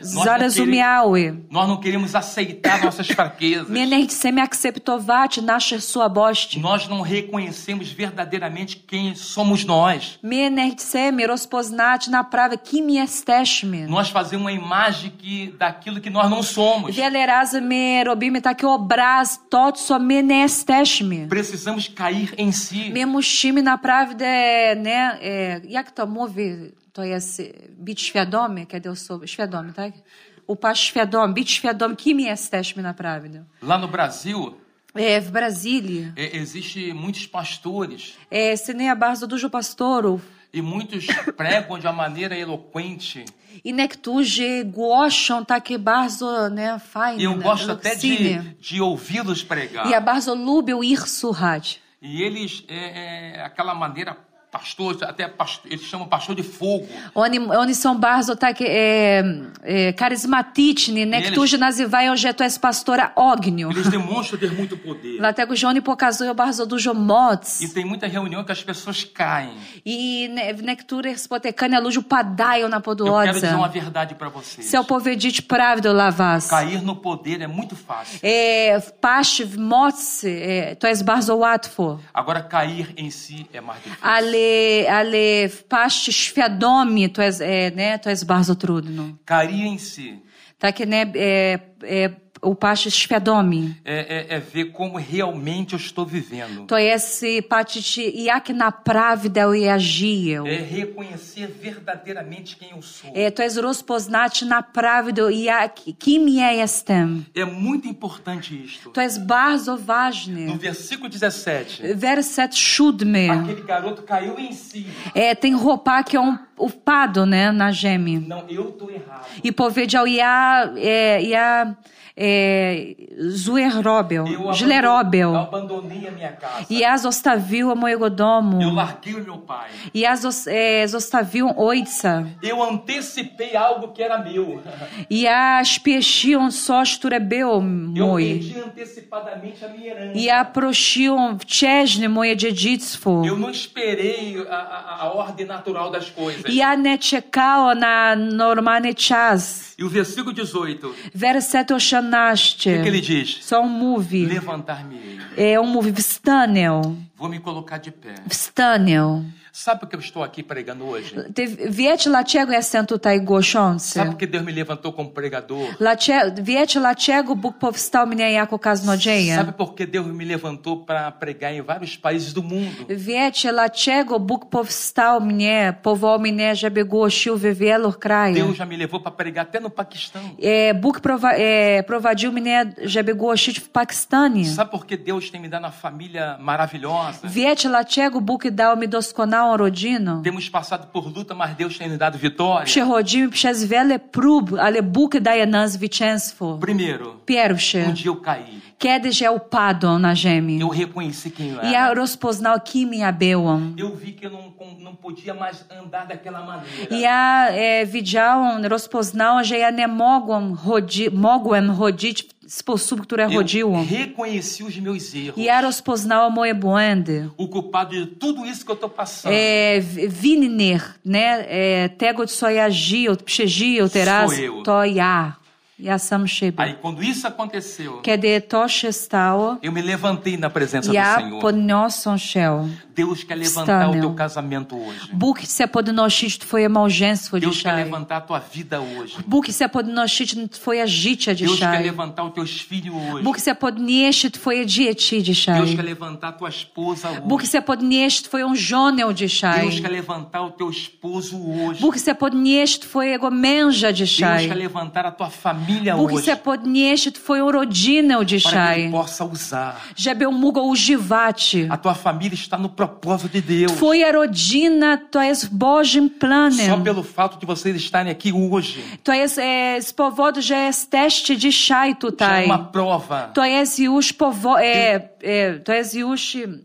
zarozumiały. Nós não queremos aceitar nossas fraquezas. My nie chcemy akceptować nasze słabości. Nós não reconhecemos verdadeiramente quem somos nós. My nie chcemy rozpoznać naprawdę, kim jesteśmy. Nós fazemos uma imagem que, daquilo que nós não somos. Wiele razy my robimy taki obraz, to, co my nie jesteśmy. Precisamos cair em si. My musimy naprawdę, nie, e, jak to mówi, to jest być świadomy, kiedy eu sou świadomy, tak? Upaść świadomy, być świadomy, kim jesteśmy naprawdę. Lá no Brasil, É, w Brasília, é, existe muitos pastores é, istnieje bardzo dużo pastorów e muitos pregam de uma maneira eloquente. i niektórzy głoszą takie bardzo, nie, fajne, E eu gosto até eloksyjne. de, de ouvi-los pregar. I ja bardzo lubię ich słuchać. E eles, é, é, aquela maneira, pastor, até pastor, eles chamam pastor de fogo. Oni, oni są bardzo takie e, e, charyzmatyczni, niektórzy nazywają, że to jest pastora ogniu. Eles demonstram ter muito poder. Dlatego, że oni pokazują bardzo dużo moc. E tem muita reunião que as pessoas caem. I ne, w niektórych spotykaniach ludzie padają na Eu quero podłodze. dizer uma verdade para vocês. Chcę powiedzieć prawdę dla was. Cair no poder é muito fácil. E, wpaść w mocy e, to jest bardzo łatwo. Agora, cair em si é mais difícil. Ale, ale wpaść świadomie to jest, e, nie, to jest bardzo trudno. Cair em si Takie nie, e, e, upaść świadomi. é, é, é ver como realmente eu estou vivendo. To jest patrzeć, jak naprawdę ja żyję. É reconhecer verdadeiramente quem eu sou. E, to jest rozpoznać naprawdę, jak, kim ja jestem. É muito importante isto. To jest bardzo ważne. No versículo dezessete, Werset siódmy. aquele garoto caiu em si. E, ten chłopak, on upadł, ne, na ziemi. Não, eu estou errado. I powiedział, ja, e, ja e, złe robię, Eu źle robię. eu abandonei a minha casa. Ja zostawiłem mojego domu. Eu larguei o meu pai. Ja zos, e, zostawiłem ojca. Eu antecipei algo que era meu. Ja śpieszyłem coś, które było Eu moje. pedi antecipadamente a minha herança. Ja prosiłem wcześniej moje dziedzictwo. Eu não esperei a, a, a ordem natural das coisas. Ja nie czekałem na normalny czas. E o versículo dezoito, Werset o osiemnasty. que, que ele diz? Co on mówi? Levantar-me-ei. E, on mówi, wstanę, Vou me colocar de pé. wstanę. Sabe por que eu estou aqui pregando hoje? Ty wiecie, dlaczego jestem tutaj głoszący? Sabe por que Deus me levantou como pregador? Dlaczego, wiecie, dlaczego Bóg powstał mnie jako kaznodzieja? Sabe por que Deus me levantou para pregar em vários países do mundo? Wiecie, dlaczego Bóg powstał mnie, powołał mnie, żeby głosił w wielu krajach? Deus já me levou para pregar até no Paquistão. E, Bóg prowa e, prowadził mnie, żeby głosić w Pakistanie. Sabe por que Deus tem me dado uma família maravilhosa? Wiecie, dlaczego Bóg dał mi doskonałą rodzinę? Temos passado por luta, mas Deus tem nos dado vitória. Przechodzimy przez wiele prób, ale Bóg daje nam zwycięstwo. Primeiro, Pierwsze, um dia eu caí. kiedyś ja upadłem na ziemi. Eu reconheci quem eu I ja era. rozpoznał, kim ja byłem. Eu vi que eu não, não podia mais andar daquela maneira. I ja e, widziałem, rozpoznałem, że ja nie mogłem, chodzi, mogłem chodzić w sposób, który Eu chodziłem. reconheci os meus erros. I ja rozpoznałem moje błędy. O culpado de tudo isso que eu estou passando E, winny, né, e, tego, co ja żyję, przeżyję teraz, Sou eu. to ja. Ja sam siebie. Aí, quando isso aconteceu, Kiedy to się stało, eu me levantei na presença do ja Senhor. podniosłem się. Deus quer levantar o Wstanę. teu casamento hoje. Bóg chce podnosić twoje małżeństwo Deus quer dzisiaj. levantar a tua vida hoje. Bóg chce podnosić twoje życie Deus quer dzisiaj. levantar os teus filhos hoje. Bóg chce podnieść twoje dzieci Deus dzisiaj. quer levantar a tua esposa Bóg hoje. chce podnieść twoją żonę dzisiaj. Deus quer levantar o teu esposo hoje. Bóg chce podnieść twojego męża Deus dzisiaj. quer levantar a tua família Bóg hoje. chce podnieść twoją rodzinę Para que dzisiaj. Ele possa usar. Żeby mógł używać. A tua família está no propósito de Deus. Twoja rodzina to jest Bożym Só planem. pelo fato de vocês estarem aqui hoje, To jest e, z powodu, że jesteście dzisiaj já é tutaj. uma prova. To jest już powo- e, e, to jest już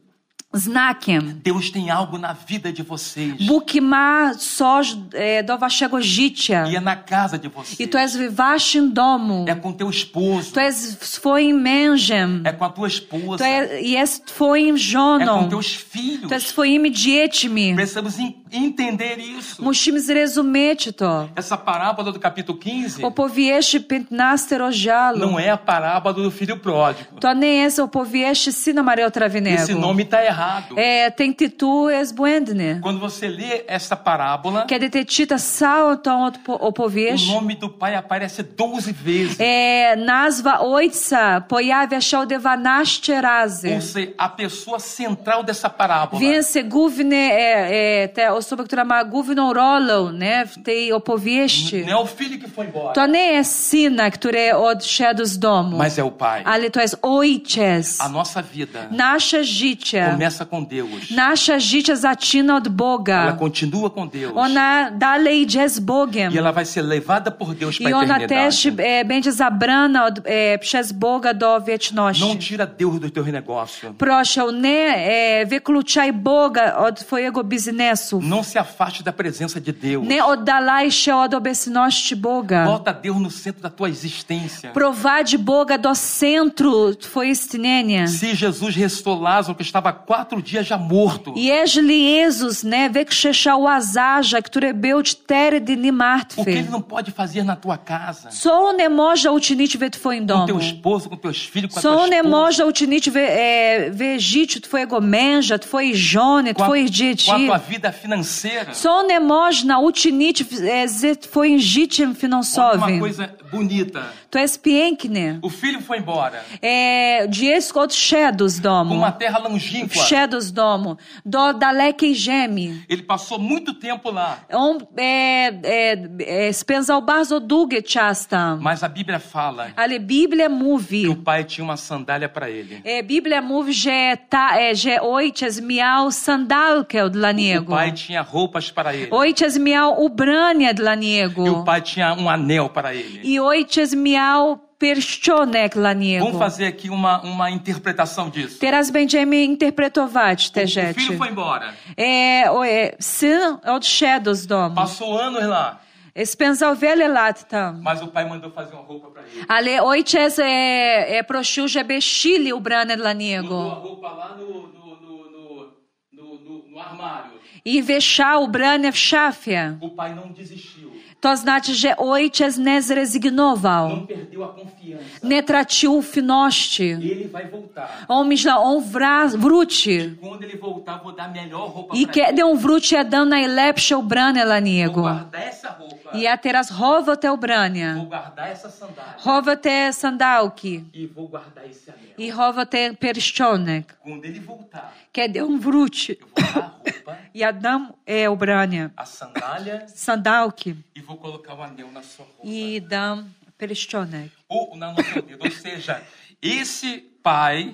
znakiem. Deus tem algo na vida de vocês. Bóg ma coś e, do waszego życia. E é na casa de vocês. I to jest w waszym domu. É com teu esposo. To jest swoim mężem. É com a tua esposa. To je- jest twoim É żoną. com teus filhos. To jest swoimi dziećmi. Precisamos en- entender isso. Musimy zrozumieć to. Essa parábola do capítulo quinze Opowieści piętnaste rozdziału. não é a parábola do filho pródigo. To nie jest opowieść syna Esse marnotrawnego. nome está errado. E, ten tytuł jest błędny. Quando você lê essa parábola, Kiedy ty czytasz całą tą odpo- o opowieść, nome do pai aparece doze vezes. e, nazwa ojca pojawia się dwanaście razy. Ou seja, a pessoa central dessa parábola Więc główny, e, e, ta osoba, która ma główną rolę, ne, w tej opowieści, não é o filho que foi embora, to nie jest syna, który odszedł z domu, mas é o pai. ale to jest ojciec. A nossa vida Nasze życie, começa com Deus. nasze życie zaczyna od Ela Boga. continua com Deus. Ona dalej idzie z Bogiem. E ela vai ser levada por Deus para I a ona też eternidade. e, będzie zabrana od, e, przez Boga do wieczności. Não tira Deus do teu negócio. Proszę, nie e, wykluczaj Boga od twojego biznesu. Não se afaste da presença de Deus. Nie oddalaj się od obecności Boga. Bota Deus no centro da tua existência. Prowadź Boga do centrum twojego istnienia. Se Jesus ressuscitou Lázaro, que estava há quatro dias já morto, Jeżeli Jezus nie wykrzeszał Łazarza, który był cztery dni o que Ele martwy, não pode fazer na tua casa? co on nie może uczynić w twoim Com teu domu? esposo, com teus filhos, com a Co tua on nie esposa, może uczynić w, e, w życiu twojego męża, twojej żony, com a, twoich dzieci? com a tua vida financeira. Co nie można uczynić w- e, z twoim życiem Olha uma finansowym? coisa bonita. To jest piękne. O filho foi embora É, dziecko odszedł z com domu. uma terra longínqua. Wszedł z domu. Do dalekiej ziemi. Ele passou muito tempo lá. On e, e, e, spędzał bardzo długi czas tam. Mas a Bíblia fala Ale Biblia que o mówi, pai tinha uma sandália para ele. e, Biblia mówi, że, ta, e, że ojciec miał sandałkę dla O niego. pai tinha roupas para ele. Ojciec miał ubranie dla E o niego. pai tinha um anel para ele. I ojciec miał pierścionek dla Vamos niego. fazer aqui uma, uma interpretação disso. Teraz będziemy interpretować te O rzeczy. filho foi embora. E, o, e, syn odszedł z domu. Passou anos lá. Spędzał wiele lat tam. Mas o pai mandou fazer uma roupa para ele. Ale ojciec e, e, prosił, żeby szyli ubranie dla Botou a niego. roupa lá no, no, no, no, no, no, no armário. I wieszał ubranie w szafie. O pai não desistiu. To znaczy, że ojciec nie zrezygnował. Não perdeu a confiança. Nie tracił ufności. Ele vai voltar. On myślał, on wra- wróci. Quando ele voltar, vou dar a melhor roupa I para ele. kiedy on wróci, ja dam najlepsze ubranie dla Vou niego. guardar essa roupa. I ja teraz chowam te ubranie. Vou guardar essa sandália. Chowam te sandałki. E vou guardar esse anel. I chowam ten pierścionek. Quando ele voltar, Kiedy on wróci, eu vou dar a roupa, ja dam e, ubranie, a sandália sandałki e vou colocar o anel na sua roupa. i dam pierścionek. Ou na no seu dedo. Ou seja, esse pai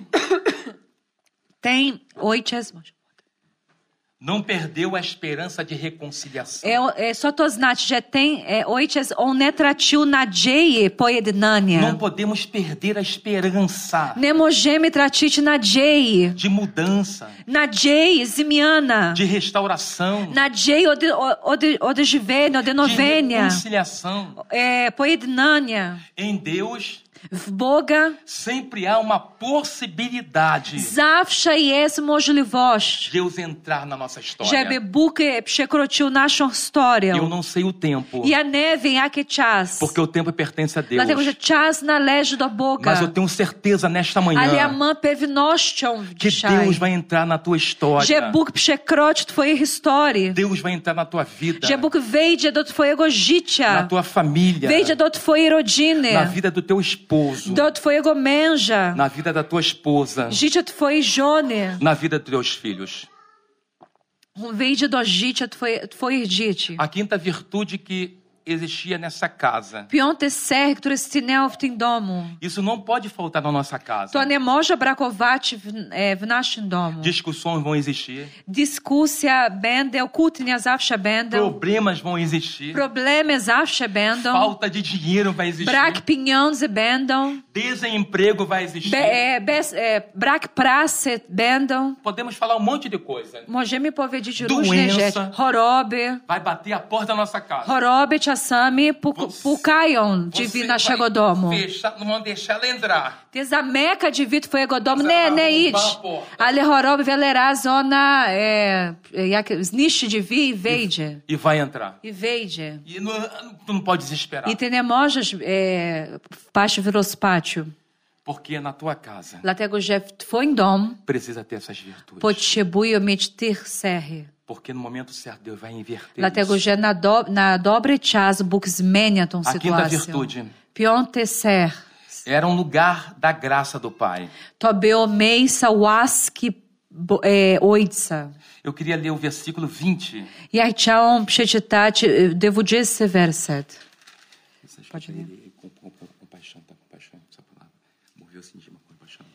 Ten ojciec, não perdeu a esperança de reconciliação. e, e, co to znaczy, że ten e, ojciec, on nie tracił nadziei pojednania. Não podemos perder a esperança Nie możemy tracić nadziei. de mudança, Nadziei zmiana. de restauração, Nadziei od, od, odżywienia, de odnowienia. reconciliação. E, pojednania. Em Deus W Boga sempre há uma possibilidade de zawsze jest możliwość, Deus entrar na nossa żeby história. Bóg przekroczył naszą historię. Eu não sei o tempo, Ja nie wiem, jaki czas. porque o tempo pertence a Deus. Dlatego, że czas należy do Boga. Mas eu tenho certeza nesta Ale ja manhã mam pewnością que dzisiaj, Deus vai entrar na tua że história. Bóg przekroczy twoje historie. Deus vai entrar na tua vida, Że Bóg wejdzie do twojego na życia. tua família, Wejdzie do twojej rodziny. na vida do teu esposo, Do twojego męża. na vida da tua esposa, Życie twojej żony. na vida dos teus filhos. Wejdzie do życia twoje, twoich dzieci. A quinta virtude que existia nessa casa. Piąty ser, który istniał w tym domu. Isso não pode faltar na nossa casa. To nie może brakować w, e, w naszym domu. Discussões vão existir. Dyskusja będzie, kłótnie zawsze będą. Problemas vão existir. Problemy zawsze będą. Falta de dinheiro vai existir. Brak pieniędzy będą. Desemprego vai existir. Be, e, bez, e, brak pracy będą. Podemos falar um monte de coisa. Możemy powiedzieć Doença. różne rzeczy. Choroby. Vai bater a porta da nossa casa. Choroby czasami puk- pukają drzwi Você naszego vai domu. fechar, não vão deixar ela entrar. Ty zamyka drzwi twojego domu. Você Nie, vai nie idź. arrombar a porta. Ale choroby wiele razy ona e, e, jak zniszczy drzwi i wejdzie. E vai entrar. I wejdzie. E não, tu não pode desesperar. I ty nie możesz e, wpaść w rozpaciu. Porque na tua casa Dlatego, że w twoim domu precisa ter essas virtudes. potrzebuje mieć tych cechy. Porque no momento certo Deus vai inverter Dlatego, isso. że na, do, na dobry czas Bóg zmienia tą A quinta sytuację. virtude Piąty ser. era um lugar da graça do Pai. To było miejsce łaski bo- e, Ojca. Eu queria ler o versículo vinte. Ja chciałam przeczytać e, dwudziesty werset. Pode ler. Com, com, com compaixão, tá? Compaixão, essa palavra. Moveu-se em cima com compaixão.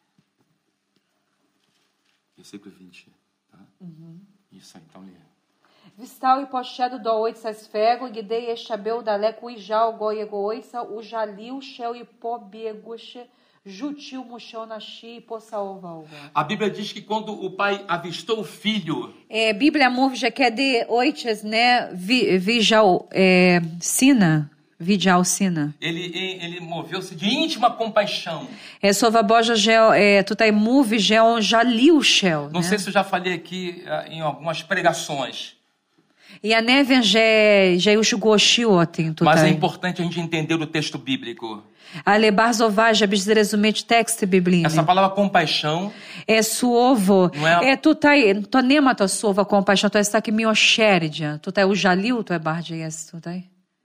Versículo vinte. Tá? Isso aí, então lê. Wstał i poszedł do ojca swego, gdy jeszcze był daleko, ujrzał go jego ojca, użalił się i pobiegłszy, rzucił mu się na szyję i pocałował go. A Bíblia diz que quando o pai avistou o filho, E, Biblia mówi, że kiedy ojciec nie wi, widział e, syna, widział syna. ele, ele moveu-se de íntima compaixão. É Słowa Boże, że e, tutaj mówi, że on żalił się. Não Nie? sei se eu já falei aqui ah, em algumas pregações, Ja nie wiem, że, że już głosił o tym mas é tutaj. importante a gente entender o texto bíblico. Ale bardzo ważne, żeby zrozumieć teksty biblijne. Essa palavra compaixão É słowo, Não é- é tutaj, to nie ma to słowo compaixão, to jest takie miłosierdzie. Tutaj o żalił to bardziej jest tutaj.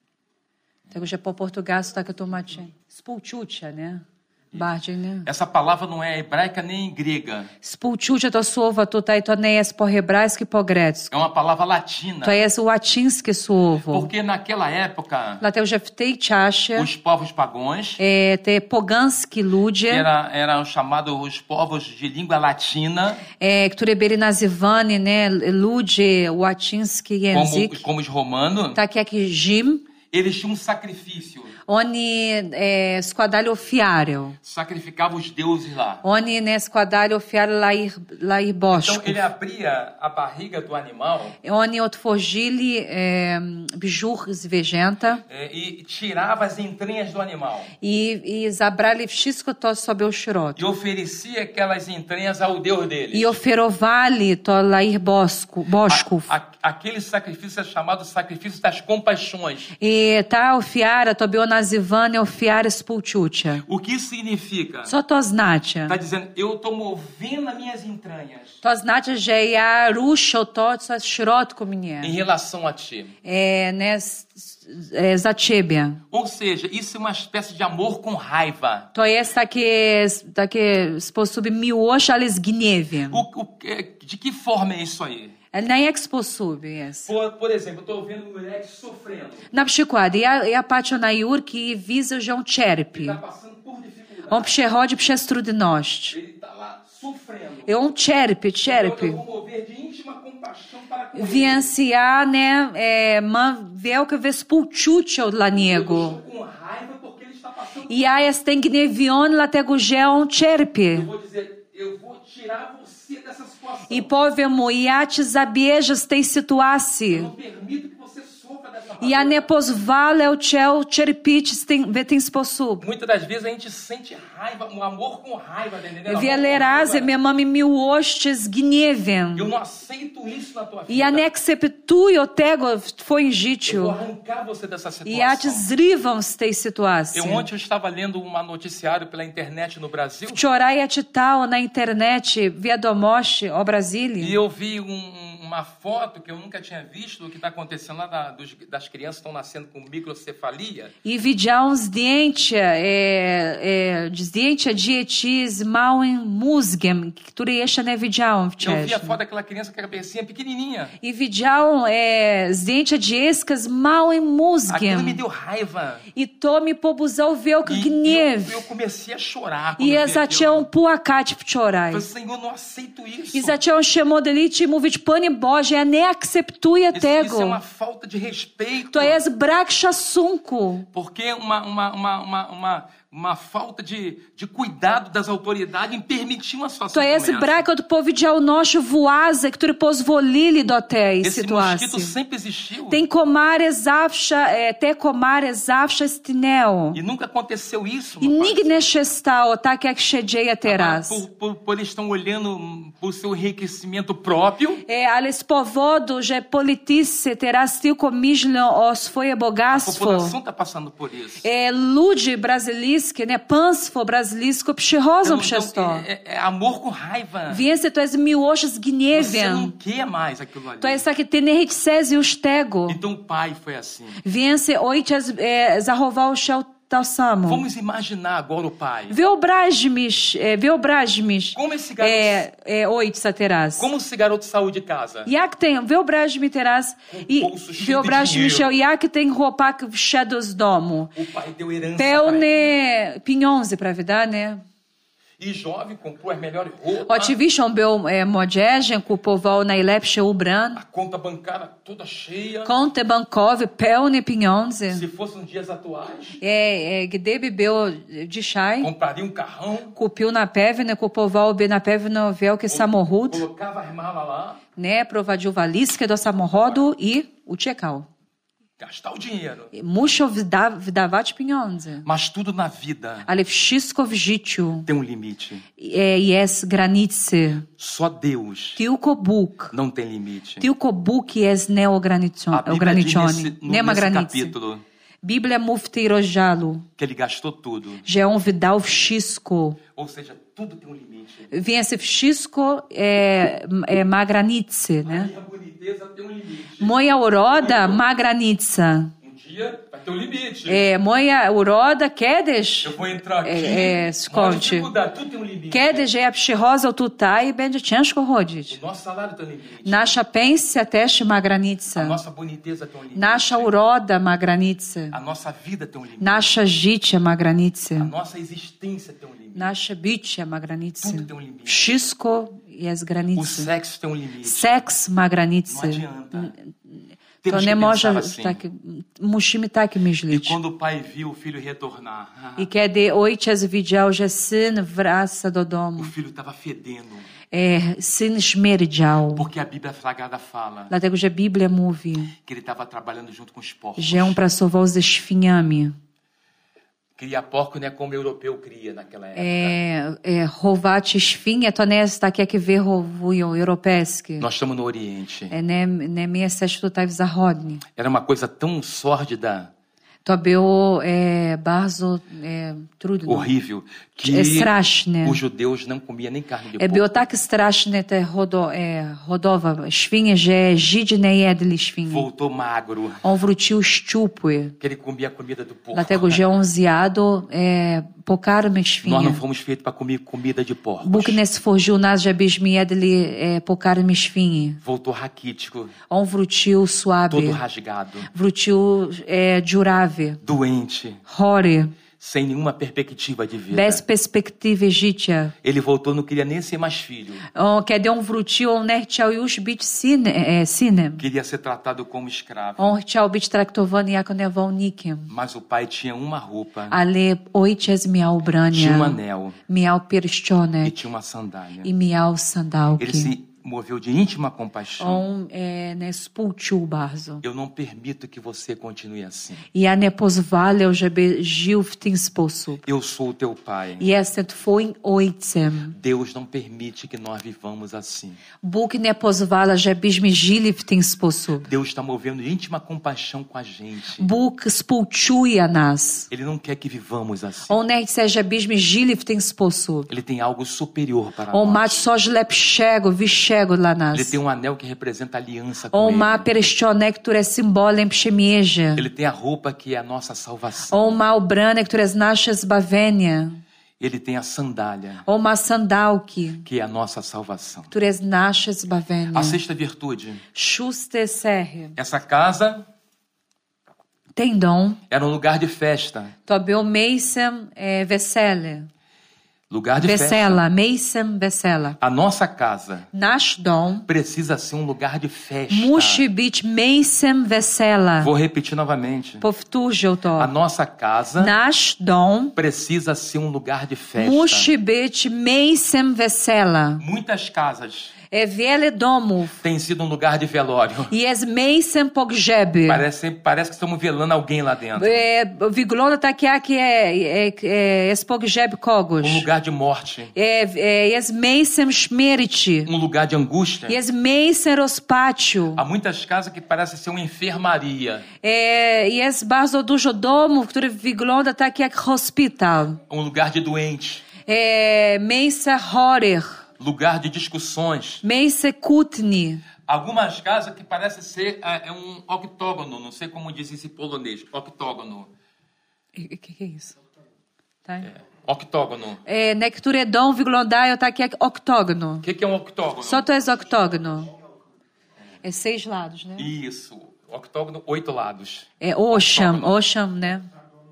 Tego, że po portugalsku takie tłumaczy. Współczucie, nie? Bardziej, nie? Essa palavra não é hebraica nem grega. Współczucie to słowo tutaj, to nie jest po hebrajsku i po grecku. É uma palavra latina. To jest łacińskie słowo. Porque naquela época, Dlatego, że w tej czasie os povos pagãos, e, te pogańscy que ludzie, era, eram chamados os povos de língua latina, e, którzy byli nazywani, nie, ludzie łaciński język, como, como os romanos, tak jak i Rzym, eles tinham um sacrifício. oni e, składali ofiarę. Sacrificavam os deuses lá. Oni ne składali ofiary dla ich, dla ich Então bożków. ele abria a barriga do animal Oni otworzyli e, brzuch zwierzęta eh, e tirava as entranhas do animal. i, i zabrali wszystko to sobie w środku. E oferecia aquelas entranhas ao Deus deles. I oferowali to dla ich bożku, bożków. A, a, aquele sacrifício é chamado sacrifício das compaixões. I ta ofiara to było nazywane ofiary współczucia. O que isso significa? Co to znaczy? Está dizendo, eu estou movendo as minhas entranhas To znaczy, że ja ruszę to, co jest w środku mnie. em relação a ti. E, ne, s- s- e, za ciebie. Ou seja, isso é uma espécie de amor com raiva. To jest takie, takie sposób miłości, ale z gniewem. O, o, de que forma é isso aí? Na jak sposób jest? Por, por exemplo, eu estou vendo um moleque sofrendo. Na przykład, ja, ja patrzę na Jurki i widzę, że on cierpi. Está passando por dificuldade. On przechodzi przez trudności. Ele está lá sofrendo. I on cierpi, Então, eu cierpi. vou mover de íntima compaixão para com ele. Więc ja ne, e, mam wielkie współczucie dla Eu niego. estou com raiva porque ele está passando. I ja jestem gniewiony, dlatego że on cierpi. Eu vou dizer, eu vou tirar você dessa situação. I powiem mu, ja ci zabierzę z tej Eu sytuacji. não permito que você sofra dessa I ja maneira. nie pozwolę cię cierpieć w ten, w ten sposób. Muitas das vezes a gente sente raiva, um amor com raiva, tá entendendo? Amor Wiele com razy raiva. my mamy miłość z gniewem. Eu não aceito isso na tua I ja vida. nie akceptuję tego w twoim Eu życiu. vou arrancar você dessa I ja cię situação. zrywam z tej sytuacji. Eu ontem eu estava lendo um noticiário pela internet no Brasil Wczoraj ja czytałam na internecie wiadomości o e Brazylii. eu vi um, um uma foto que eu nunca tinha visto do que está acontecendo lá da, dos, das crianças que estão nascendo com microcefalia. I widziałam zdjęcie, e, e, zdjęcia dzieci z małym mózgiem, które jeszcze nie widziałam Eu vi a wcześniej. foto daquela criança com a cabecinha pequenininha. I widziałam e, zdjęcia dziecka z małym Aquilo me mózgiem. deu raiva. I to me pobudzał wielki E gniew. eu, eu comecei a chorar. quando I eu ja vi aquilo. zaczęłam płakać wczoraj. Eu falei, Senhor, não aceito isso. I zaczęłam się modlić i mówić, Panie Boże, ja nie akceptuję Isso, isso é tego. uma falta de respeito. To jest brak szacunku. Porque uma, uma, uma, uma, uma, uma falta de, de cuidado das autoridades em permitir uma situação To jest como essa. brak odpowiedzialności władzy, które pozwolili do tej Esse sytuacji. mosquito sempre existiu. Tem komary zawsze, e, te komary zawsze istniały. E nunca aconteceu isso, I meu pai. nigdy nie się stało tak, jak się dzieje teraz. Por, por, por eles estão olhando por seu enriquecimento próprio. E, ale z powodu, że politycy teraz tylko myślą o swoje A bogactwo, população está passando por isso. e, ludzie brazylijskie, ne, państwo brazylijskie przechodzą Então, przez to. é, é amor com raiva. Więc to jest miłość z Você não gniewem. quer mais aquilo ali. To jest takie, ty nie chcesz już tego. Então o pai foi assim. Więc ojciec e, zachował się tak samo. Vamos imaginar agora o pai. Wyobraźmy, e, wyobraźmy Como esse garoto, e, e, ojca teraz. como esse garoto saiu de casa? Jak ten, wyobraźmy teraz i bolso cheio de wyobraźmy się, dinheiro. jak ten chłopak wszedł z domu. O pai deu herança para ele. Pełne pieniądze, prawda, nie? E jovem comprou as melhores roupas. Oczywiście on był e, młodzieżem, kupował najlepsze ubrania. A conta bancária toda cheia. Konty bankowe pełne pieniądze. Se fossem dias atuais, E, e, gdyby było dzisiaj, compraria um carrão, kupił na pewno, kupowałby na pewno wielki samochód, colocava as malas lá, nie? Prowadził walizkę do samochodu i uciekał. gastar o dinheiro. Musiał wyda wydawać pieniądze. Mas tudo na vida Ale wszystko w życiu tem um limite. e, jest granicy. Só Deus Tylko Bóg. não tem limite. Tylko Bóg jest A nieograniczony. Bíblia diz nesse, Nie ma nesse granicy. capítulo Biblia mówi w tej rozdziale, que ele gastou tudo. że on wydał wszystko. Ou seja, tudo tem um limite. Więc wszystko e, e, ma granice, né? Minha boniteza tem um limite. Moja uroda ma granicę. Um dia vai ter um limite. E, moja uroda kiedyś, Eu vou entrar aqui, É, é, maior esconde. dificuldade, tudo tem um limite. kiedyś ja przychodzę tutaj i będzie ciężko chodzić. O nosso salário tem um limite. Nasza pensja też ma A granicę. nossa boniteza tem um limite. Nasza uroda ma granicę. A nossa vida tem um limite. Nasze życie ma A granicę. nossa existência tem um limite. Nasze bycie ma granicę. Tudo tem um limite. Wszystko jest O granicą. sexo tem um limite. Seks ma Não granicę. adianta. To Temos nie que może pensar assim. tak, musimy tak E myśleć. quando o pai viu o filho retornar, I kiedy ojciec widział, że syn wraca do o domu, filho estava fedendo. e, syn śmierdział. Porque a Bíblia Sagrada fala Dlatego, że Biblia mówi, que ele estava trabalhando junto com os porcos. że on pracował ze świniami. Cria porco não é como o europeu cria naquela época. E, e, chować świnie to nie jest tak, jak wychowują europejskie. Nós estamos no Oriente. E, nie, nie my jesteśmy tutaj w zachodni. Era uma coisa tão sórdida, To było e, bardzo e, trudno. horrível, que É straszne. os judeus não comiam nem carne de E, porco. było tak straszne te hodo, e, hodowa świnie, że Żydzi nie jedli świni. Voltou magro, On wrócił szczupły. que ele comia a comida do porco. Dlatego, że on zjadł e, pokarmy Nós świnie. não fomos feitos para comer comida de porcos. Bóg nie stworzył nas, żebyśmy jedli e, pokarmy świni. Voltou raquítico, On wrócił słaby. todo rasgado, Wrócił e, dziurawy, doente, chory, sem nenhuma perspectiva de vida. bez perspektywy życia. Ele voltou, não queria nem ser mais filho. O, kiedy on wrócił, on nie chciał już być syn, e, synem. Queria ser tratado como escravo. On chciał być traktowany jako niewolnikiem. Mas o pai tinha uma roupa, Ale ojciec miał tinha um ubrania, anel miał e pierścionek tinha uma sandália. i miał Ele sandałki. se moveu de íntima compaixão. On e, nie współczuł bardzo. Eu não permito que você continue assim. Ja nie pozwolę, żeby żył w ten sposób. Eu sou o teu pai. Jestem twoim ojcem. Deus não permite que nós vivamos assim. Bóg nie pozwala, żebyśmy żyli w ten sposób. Deus está movendo de íntima compaixão com a gente. Bóg współczuje nas. Ele não quer que vivamos assim. On nie chce, żebyśmy żyli w ten sposób. Ele tem algo superior para On ma nós. coś lepszego, wyższego tego dla nas. Ele tem um anel que representa a aliança com On ele. ma pierścionek, który jest symbolem przymierza. Ele tem a roupa que é a nossa salvação. On ma ubranie, które jest nasze zbawienie. Ele tem a sandália, On ma sandałki, que é a nossa salvação. które jest nasze zbawienie. A sexta virtude. Szóste cechy. Essa casa Tem dom. era um lugar de festa. To był miejscem e, wesele. Lugar de festa. Wesela, miejscem wesela. A nossa casa Nasz dom precisa ser um lugar de festa. musi być miejscem wesela. Vou repetir novamente. Powtórzę to. A nossa casa Nasz dom precisa ser um lugar de festa. musi być miejscem wesela. Muitas casas E wiele domów têm sido um lugar de velório. jest miejscem pogrzeby. Parece, parece que estamos velando alguém lá dentro. E, wygląda tak, jak je, e, e, jest pogrzeb kogoś. Um lugar de morte. E, e, jest miejscem śmierci. Um lugar de angústia. Jest miejscem rozpaczy. Há muitas casas que parecem ser uma enfermaria. E, jest bardzo dużo domów, które wygląda tak jak hospital. Um lugar de doente. É, miejsce chorych, Lugar de discussões. miejsce kłótni. Algumas casas que parecem ser é, é um octógono, não sei como diz isso em polonês. Octógono. O que, que é isso? Tá? É, octógono. É, niektóre domy wyglądają tak jak oktogon. O que, que é um octógono? Co to jest oktogon? É seis lados, né? Isso. Octógono, oito lados. É osiem, Octógono. osiem, né?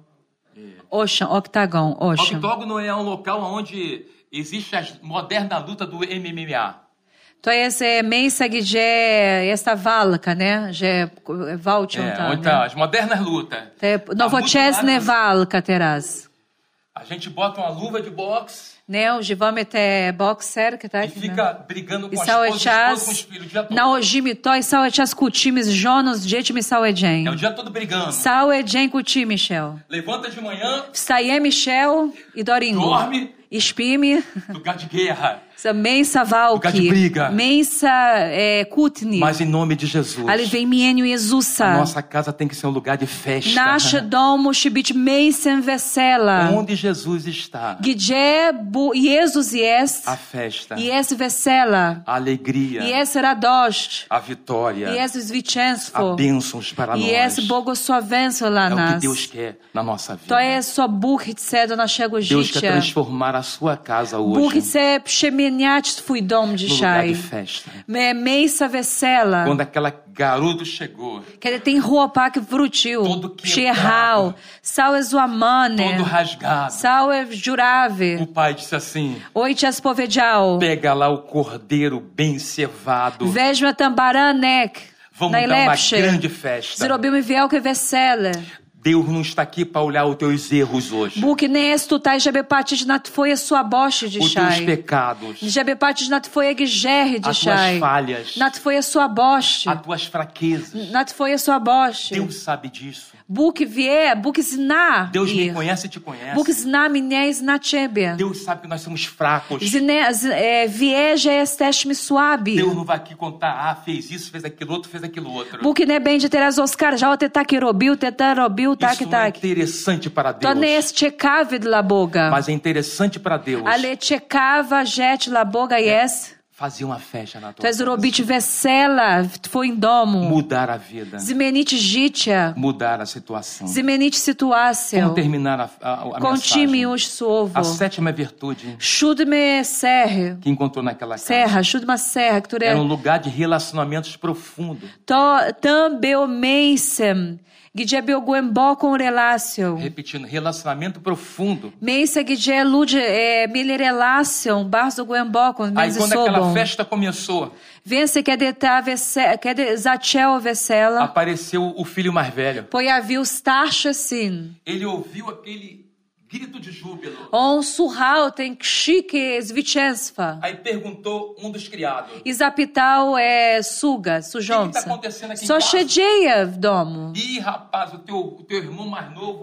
Osiem, octagon, osiem. Octógono é um local onde existe a moderna luta do M M A. To jest e, miejsce, gdzie jest ta walka, nie? Że walczą É, tam, onde nie? tá as modernas lutas. Te nowoczesne walka teraz. A gente bota uma luva de boxe Nie, używamy te bokserki, e tak? fica brigando I com a cały esposa, esposa com czas os filhos o dia todo. nałożymy to i cały czas kłócimy z żoną, z dziećmi cały dzień. É o dia todo brigando. Cały dzień kłócimy się. Levanta de manhã, Wstajemy się i do ringu. dorme, I śpimy. lugar de guerra. Essa miejsca Lugar de walki. briga. Miejsca e, kłótni. Mas em nome de Jesus, Ale w imieniu a Jezusa. nossa casa tem que ser um lugar de festa. Nasze dom musi być miejscem wesela. Onde Jesus está, Gdzie Bu- Jezus jest, a festa, jest wesela. a alegria, Jest radość. a vitória, Jest a zwycięstwo. bênçãos para I nós. jest błogosławieństwo dla É o que nas. Deus quer na nossa vida. To jest co Bóg chce do naszego Deus quer życia. transformar a sua casa Bóg hoje chce przemieniać twój dom no lugar dzisiaj. de festa. Me- Miejsca wesela. Quando aquela garoto chegou, Kiedy ten chłopak wrócił, Todo quebrado. przyjechał, cały złamany, todo rasgado, cały dziurawy. o pai disse assim: Ojciec powiedział, pega lá o cordeiro bem cevado, weźmy ten baranek vamos dar uma najlepszy. grande festa. Zrobimy wielkie wesele. Deus não está aqui para olhar os teus erros hoje, Bóg nie jest tutaj, żeby patrzeć na twoje słabości os teus dzisiaj. pecados, Żeby patrzeć na twoje grzechy as tuas dzisiaj. falhas, Na twoje słabości. as tuas fraquezas. Na twoje słabości. Deus sabe disso. Bóg wie, Bóg zna Deus me ich. conhece e te conhece. Bóg zna mnie i zna ciebie. Deus sabe que nós somos fracos. Zna, z, e, wie, że jesteśmy słabi. Deus não vai aqui contar, ah, fez isso, fez aquilo outro, fez aquilo outro. Bóg nie będzie teraz oskarżał, ty tak robił, ty tak robił, tak Isso i não é tak. interessante para To nie Deus, jest ciekawe dla Boga. mas é interessante para Deus Ale ciekawa rzecz dla Boga jest, fazer uma festa na to tua jest casa. robić wesela w twoim domu. Mudar a vida, Zmienić życie. mudar a situação. Zmienić sytuację. Vamos terminar a, a, a Kończymy mensagem. już słowo. A sétima virtude Siódmy cechy. que encontrou naquela casa Serra, siódma serra, które era um lugar de relacionamentos profundo. to tam było miejscem, gdzie było głęboką relacją. Repetindo, relacionamento profundo. Miejsce, gdzie ludzie e, mieli relację bardzo głęboką Aí między quando aquela sobą. festa começou, Więc kiedy, ta wese, kiedy zaczęło wesela, apareceu o filho mais velho. pojawił starszy syn. Ele ouviu aquele grito de júbilo. On słuchał ten krzyk zwycięstwa Aí perguntou um dos criados: i zapytał e, sługa, o que está służąca, acontecendo aqui em co casa? się dzieje w domu? Ih, rapaz, o teu, o teu irmão mais novo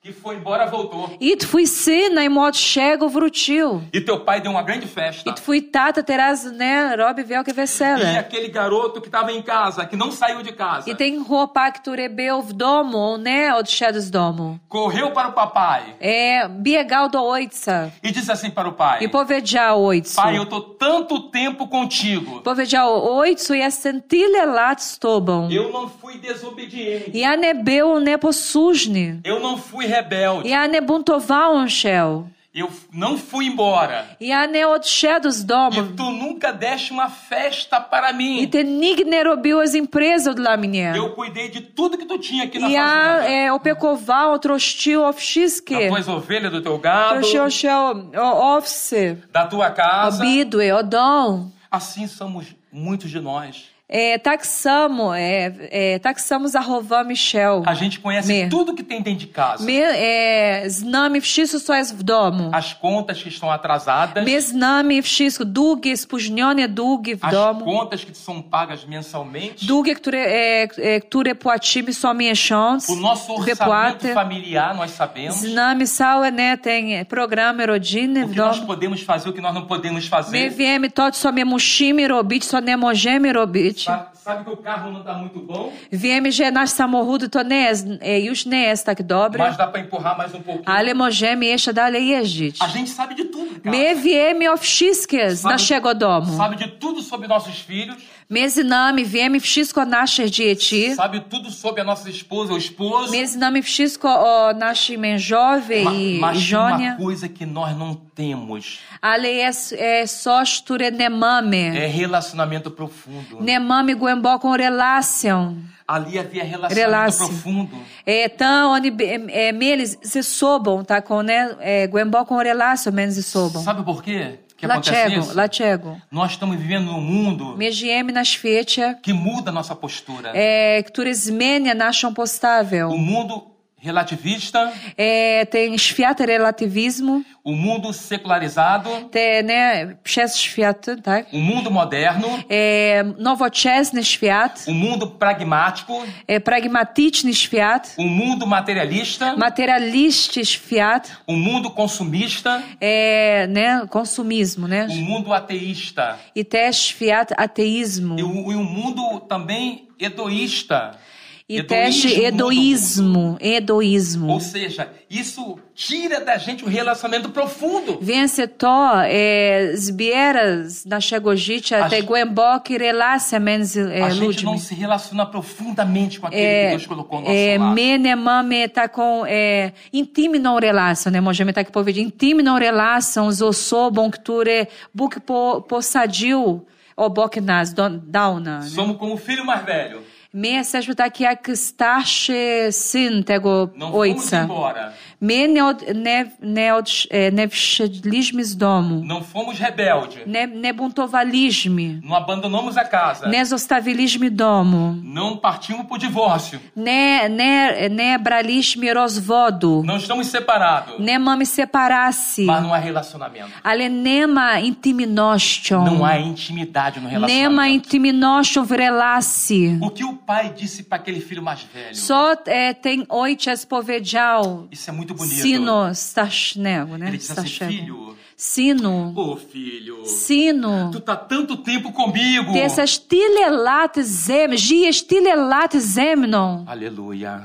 que foi embora, voltou. I tvůj syn najmłodszego wrócił. E teu pai deu uma grande festa. I tvůj tata teraz, ne, robi wielkie E wesele. aquele garoto que estava em casa, que não saiu de casa, I ten chłopak, który był w domu, nie odszedł z domu. correu para o papai E, biegał do ojca e disse assim para o pai: i powiedział ojcu. Pai, eu tô tanto tempo contigo. Powiedział ojcu, jestem tyle lat z tobą. Eu não fui desobediente. Ja nie był nieposłuszny. Eu não fui rebelde. Ja nie buntowałem się. Eu não fui embora. Ja nie odszedł z domu. E tu nunca deste uma festa para I mim. ty nigdy nie robiłeś imprezę dla mnie. Eu cuidei de tudo que tu tinha aqui na Ja fazenda. e, opiekował, troszczył o Das wszystkie. tuas ovelhas, do teu gado, Troszczył się o, o owce, da tua o casa. bidły, o dom. Assim somos muitos de nós. E, tak samo, e, e, tak samo zachowamy się. A gente conhece Me. tudo que tem dentro de casa. My e, znamy wszystko, co jest w domu. As contas que estão atrasadas, My znamy wszystko, długi, spóźnione długi w as domu. contas que são pagas mensalmente, Długi, które, e, e, które płacimy co miesiąc, o nosso orçamento wypłaty. familiar, nós sabemos Znamy całe, ne, ten programy rodzinne o w que nós domu. podemos fazer, o que nós não podemos My fazer. wiemy to, co my musimy robić, co nie możemy robić. Sabe, sabe que o carro não está muito bom, Wiemy, że nasz samochód to nie jest, e, już nie jest tak dobry, mas dá para empurrar mais um pouquinho. ale możemy jeszcze dalej jeździć. A gente sabe de tudo, cara. My wiemy o wszystkie z Sabe- naszego domu. Sabe de tudo sobre nossos filhos, My znamy, wiemy wszystko o naszych dzieci. sabe tudo sobre a nossa esposa ou esposo. My znamy wszystko o naszym mężowie Ma- i Mas tem żonie. uma coisa que nós não temos: Ale jest e, coś, które nie mamy. é relacionamento profundo. Nie mamy głęboką relację. Ali havia relacionamento Relação. profundo. É, então, onde é, eles se sobam, tá com né, é, głęboką relację między sobą. Sabe por quê que acontece Dlaczego? isso? Dlaczego? Nós estamos vivendo num mundo My żyjemy na świecie, que muda a nossa postura. é, który zmienia naszą postawę. O mundo relativista, É, tem świat relatywizmu, o mundo secularizado, te, né, przez świat, tak? o mundo moderno, É, nowoczesny świat, o mundo pragmático, é, pragmatyczny świat, o mundo materialista, materialista świat, o mundo consumista, é, né, consumismo, né? o mundo ateísta E też świat ateizmu. e o, e o mundo também egoísta. E też Egoísmo, egoísmo, egoísmo. Ou seja, isso tira da gente o relacionamento profundo. Więc to e, zbiera z naszego życia A te gente- głębokie relacje między e, A gente ludźmi. não se relaciona profundamente com aquele que É, Deus colocou ao nosso é, lado. my nie mamy taką e, intymną relację, nie możemy tak powiedzieć, intymną relację z osobą, które Bóg po, posadził obok nas, do, dał nam. nie? Somos como o filho mais velho. My jesteśmy tak jak starszy syn tego Não fomos ojca. embora. My nie, od, nie, nie, od, e, nie wyszedliśmy z domu. Não fomos rebeldes. Nie, nie buntowaliśmy. Não abandonamos a casa. Nie zostawiliśmy domu. Não partimos por divórcio. Nie, nie, nie braliśmy rozwodu. Não estamos separados. Nie mamy separacji. Mas não há relacionamento. Ale nie ma intymnością. Não há intimidade no Nie ma relacionamento. intymnością w relacji. O que o pai disse para aquele filho mais velho? Co e, ten ojciec powiedział Isso é muito bonito. synu starszego, né? Ele disse assim, Starszego. filho, Synu, ô filho, synu, tu tá tanto tempo comigo. ty jesteś tyle lat ze mną, żyjesz tyle lat ze mną. Aleluia.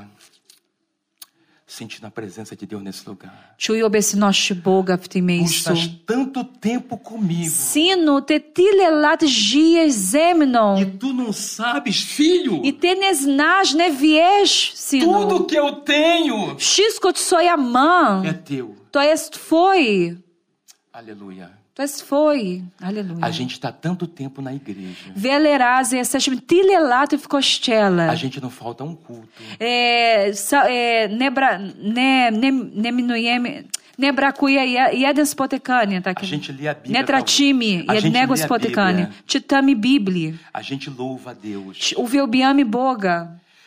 Sentindo a presença de Deus nesse lugar. Czuję obecność Boga w tym Tu miejscu. estás tanto tempo comigo. Synu, ty tyle lat żyjesz ze mną. E tu não sabes, filho, I ty nie znasz, nie wiesz, synu. tudo que eu tenho Wszystko, co ja mam, é teu. to jest twoje. Aleluia. To jest twoje. Aleluja. A gente está tanto tempo na igreja. Wiele razy jesteśmy tyle lat w kościele. A gente não falta um culto. E, sa, e, nie, bra, nie, nie, nie minujemy, nie brakuje je- jeden spotykanie. A Takie. gente lê a Bíblia. Nie tracimy A gente jednego lê a spotykania. Bíblia. Czytamy Biblię. A gente louva a Deus. Uwielbiamy Boga.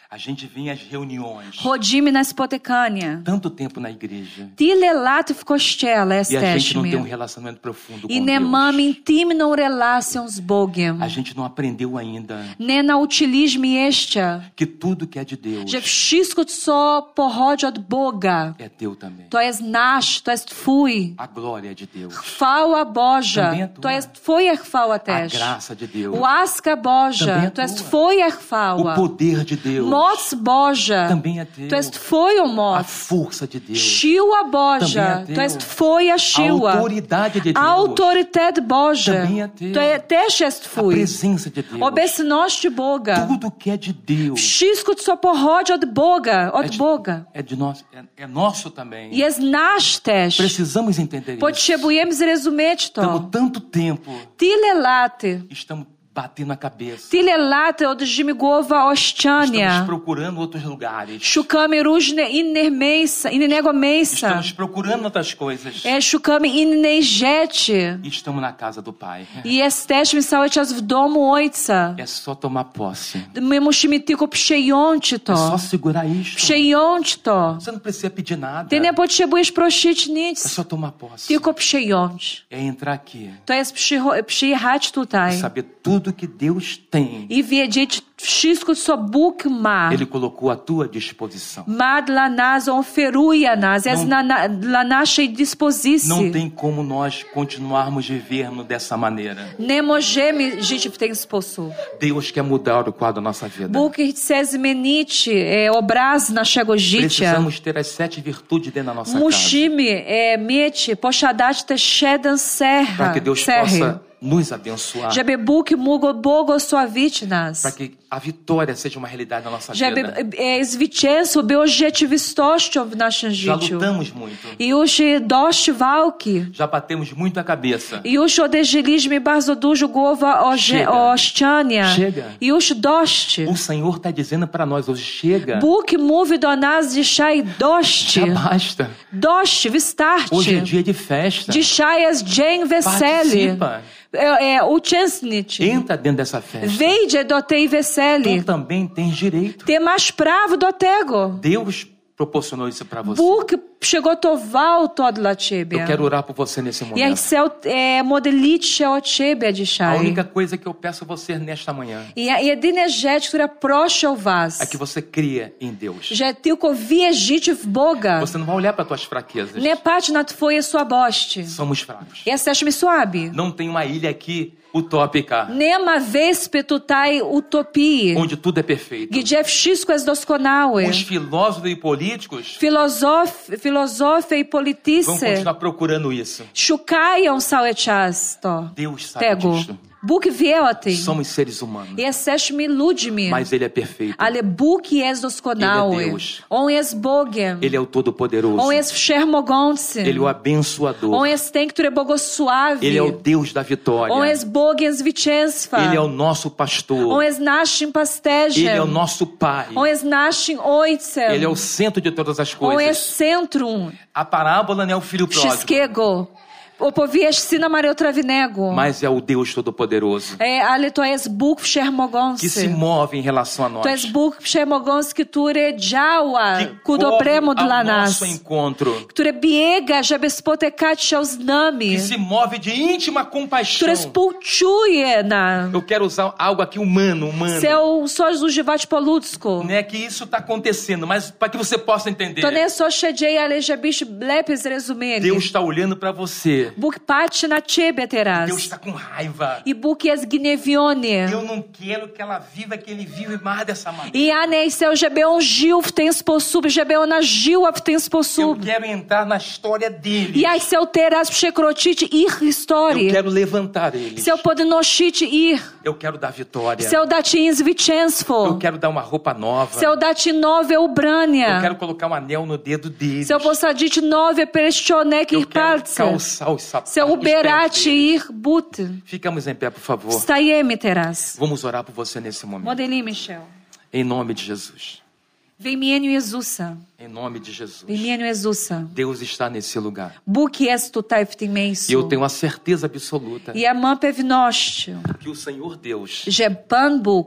A gente vem às reuniões. Chodzimy na spotykania. Tanto tempo na igreja. Tyle lat w kościele E a gente não tem um jesteśmy. relacionamento profundo I com nie mamy Deus. intymną relację z Bogiem. A gente não aprendeu ainda Nie nauczyliśmy jeszcze, que tudo que é de Deus że wszystko, co pochodzi od Boga, é teu também. to jest nasz, to jest Twój. A glória é de Deus. Chwała Boża, Também é tua. to jest Twoja chwała A też. graça de Deus. Łaska Boża, Também é to jest tua. Twoja O chwała. poder de Deus. Moc Boża, Também é teu. to jest Twoja A moc. força de Deus. Siła Boża, Também é teu. to jest Twoja A siła. autoridade de Deus. Autorytet Boży, Também é teu. to je, też jest A Twój. presença de Deus. Obecność Boga. Tudo que é de Deus Wszystko, co pochodzi od Boga, é od de- Boga. é de nós, é, é nosso também. Jest nasz też. Precisamos entender isso. Potrzebujemy zrozumieć to. Estamos tanto tempo, Tyle laty, estamos batendo a cabeça. tyle laty odżymy głowa o ścianie. Estamos procurando outros lugares. Szukamy różne innych miejsc, innego miejsca. Estamos procurando outras coisas. E, szukamy innej rzeczy. E estamos na casa do Pai. I jesteśmy cały czas w domu Ojca. É só tomar posse. My musimy tylko przejąć É só to. segurar isto. Przejąć to. Você não precisa pedir nada. Ty nie potrzebujesz prosić É nic, só tomar posse. tylko przejąć. É entrar aqui To jest przycho- przyjechać e tutaj saber tudo que Deus tem. i wiedzieć wszystko, co Bóg ma. Ele colocou à tua disposição. Ma dla nas, oferuje nas, jest Não- na, na, dla naszej dyspozycji. Não tem como nós continuarmos vivermos dessa maneira. Nie możemy żyć w ten sposób. Deus quer mudar o quadro da nossa vida. Bóg chce zmienić e, obraz naszego życia. Precisamos ter as sete virtudes dentro da nossa casa. Musimy e, mieć, posiadać te siedem Para cech, que Deus cechy, possa nos abençoar. żeby Bóg mógł błogosławić nas. Para que a vitória seja uma realidade na nossa Żeby vida. e, zwycięstwo było rzeczywistością w naszym Já życiu. lutamos muito. I już dość walki. Já batemos muito a cabeça. I już uderzyliśmy bardzo dużo głowa o, że, Chega. o ścianie. Chega. I już dość. O Senhor está dizendo para nós hoje: chega, Bóg mówi do nas dzisiaj dość. já basta. Dość, Hoje é wystarczy. dia de festa. Dzisiaj jest dzień weseli. Participa. É, é, uczestniczy. Entra dentro dessa festa. Wejdzie do tej weseli. Tu também tens direito. Ty masz prawo do tego. Deus proporcionou isso para você. Bóg przygotował to dla ciebie. Eu quero orar por você nesse I ja momento. chcę e, modlić się o ciebie A dzisiaj. única coisa que eu peço a você nesta manhã I a jedyna rzecz, która proszę o was, é que você cria em Deus. że tylko wierzycie w Boga. Você não vai olhar para tuas fraquezas. Nie patrz na twoje słabości. Somos fracos. Jesteśmy słabi. Não tem uma ilha aqui utópica Nie ma wyspy tutaj utopii, onde tudo é perfeito. gdzie wszystko jest doskonałe. Os filósofos e políticos Filozof, filozofia i vão politycy continuar procurando isso. szukają cały czas to, Deus sabe tego. disso. Bóg wie o tym. Somos seres humanos, Jesteśmy ludźmi, mas Ele é perfeito. ale Bóg jest doskonały. Ele é Deus. On jest Bogiem. Ele é o Todo-Poderoso. On jest wszechmogący. Ele é o abençoador. On jest ten, który błogosławi. Ele é o Deus da vitória. On jest Bogiem zwycięstwa. Ele é o nosso pastor. On jest naszym pasterzem. Ele é o nosso Pai. On jest naszym ojcem. Ele é o centro de todas as On jest coisas. centrum A parábola não é o filho pródigo, wszystkiego. Opowieść syna marnotrawnego. mas é o Deus Todo-Poderoso E, ale to jest Bóg que se wszechmogący. move em relação a To nós. jest Bóg wszechmogący, który działa Que ku corre dobremu ao dla nas. nosso encontro. Który biega, żeby spotykać się z nami. Que se move de íntima compaixão. Który współczuje nam. Eu quero usar algo aqui humano, humano. Chcę coś używać po ludzku. Não é que isso está acontecendo, mas para que você possa entender. To nie co się dzieje, ale żebyś lepiej zrozumieli. Deus está olhando para você. Bóg patrzy na ciebie teraz. Deus está com raiva. I Bóg jest gniewiony. Eu não quero que ela viva, que ele vive mais dessa maneira. I ja nie chcę, żeby on żył w ten sposób, żeby ona żyła w ten Eu sposób. quero entrar na história dele. Ja chcę teraz przekroczyć ich Eu historię. quero levantar eles. Chcę podnosić ich. Eu quero dar vitória. Chcę dać im Eu zwycięstwo. quero dar uma roupa nova. Chcę dać im nowe Eu ubrania. quero colocar um anel no dedo deles. Chcę posadzić nowe pierścioneki Eu ich quero palce. calçar os sapatos. Chcę os pés ubierać deles. ich buty. Ficamos em pé, por favor. Wstajemy teraz. Vamos orar por você nesse momento. Modlimy się. Em nome de Jesus. W imieniu Jezusa. Em nome de Jesus. W imieniu Jezusa. Deus está nesse lugar. Bóg jest tutaj w tym E eu miejscu. tenho a certeza absoluta I ja mam pewność, que o Senhor Deus że Pan Bóg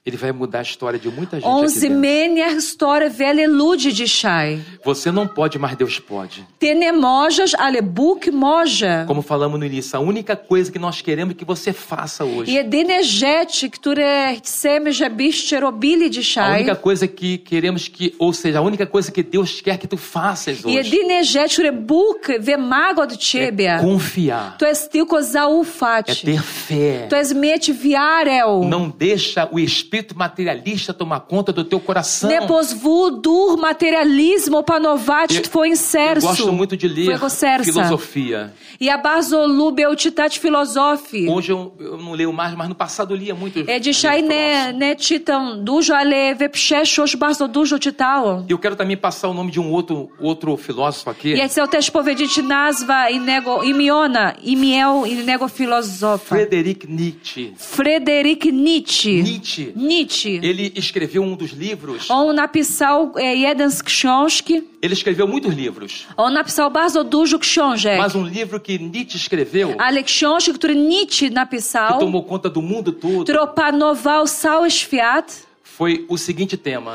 Ele vai mudar a história de muita gente On aqui dentro. změní historię wiele ludzi dzisiaj. Você não pode, mas Deus pode. Ty nie możesz, ale Bóg może. Como falamos no início, a única coisa que nós queremos é que você faça hoje. Jedyne rzeczy, które chcemy, żebyście robili A dzisiaj. única coisa que queremos que, ou seja, a única coisa que Deus quer que tu faças hoje Jedyne rzeczy, które Bóg wymaga od ciebie, é confiar, to jest tylko zaufać. é ter fé. To jest mieć wiarę. Não deixa o espírito materialista tomar conta do teu coração. Nie pozwól duch materializmu opanować Eu- w twoim Eu sercu. gosto muito de ler Twojego serca. filosofia. Ja bardzo lubię czytać filozofię. Hoje eu, eu não leio mais, mas no passado eu lia muito. Ja dzisiaj livro nie, filosófico. nie czytam dużo, ale w przeszłość bardzo dużo czytałam. Eu quero também passar o nome de um outro, outro filósofo aqui. Ja chcę też powiedzieć nazwa innego, imiona, imię innego filozofa. Friedrich Nietzsche. Fryderyk Nietzsche. Nietzsche. Nietzsche. Ele escreveu um dos livros. On napisał e, jeden z książki. Ele escreveu muitos livros. On napisał bardzo dużo książek. Mas um livro que Nietzsche escreveu, Ale książki, które Nietzsche que napisał, tomou conta do mundo todo, który opanował cały świat, foi o seguinte tema: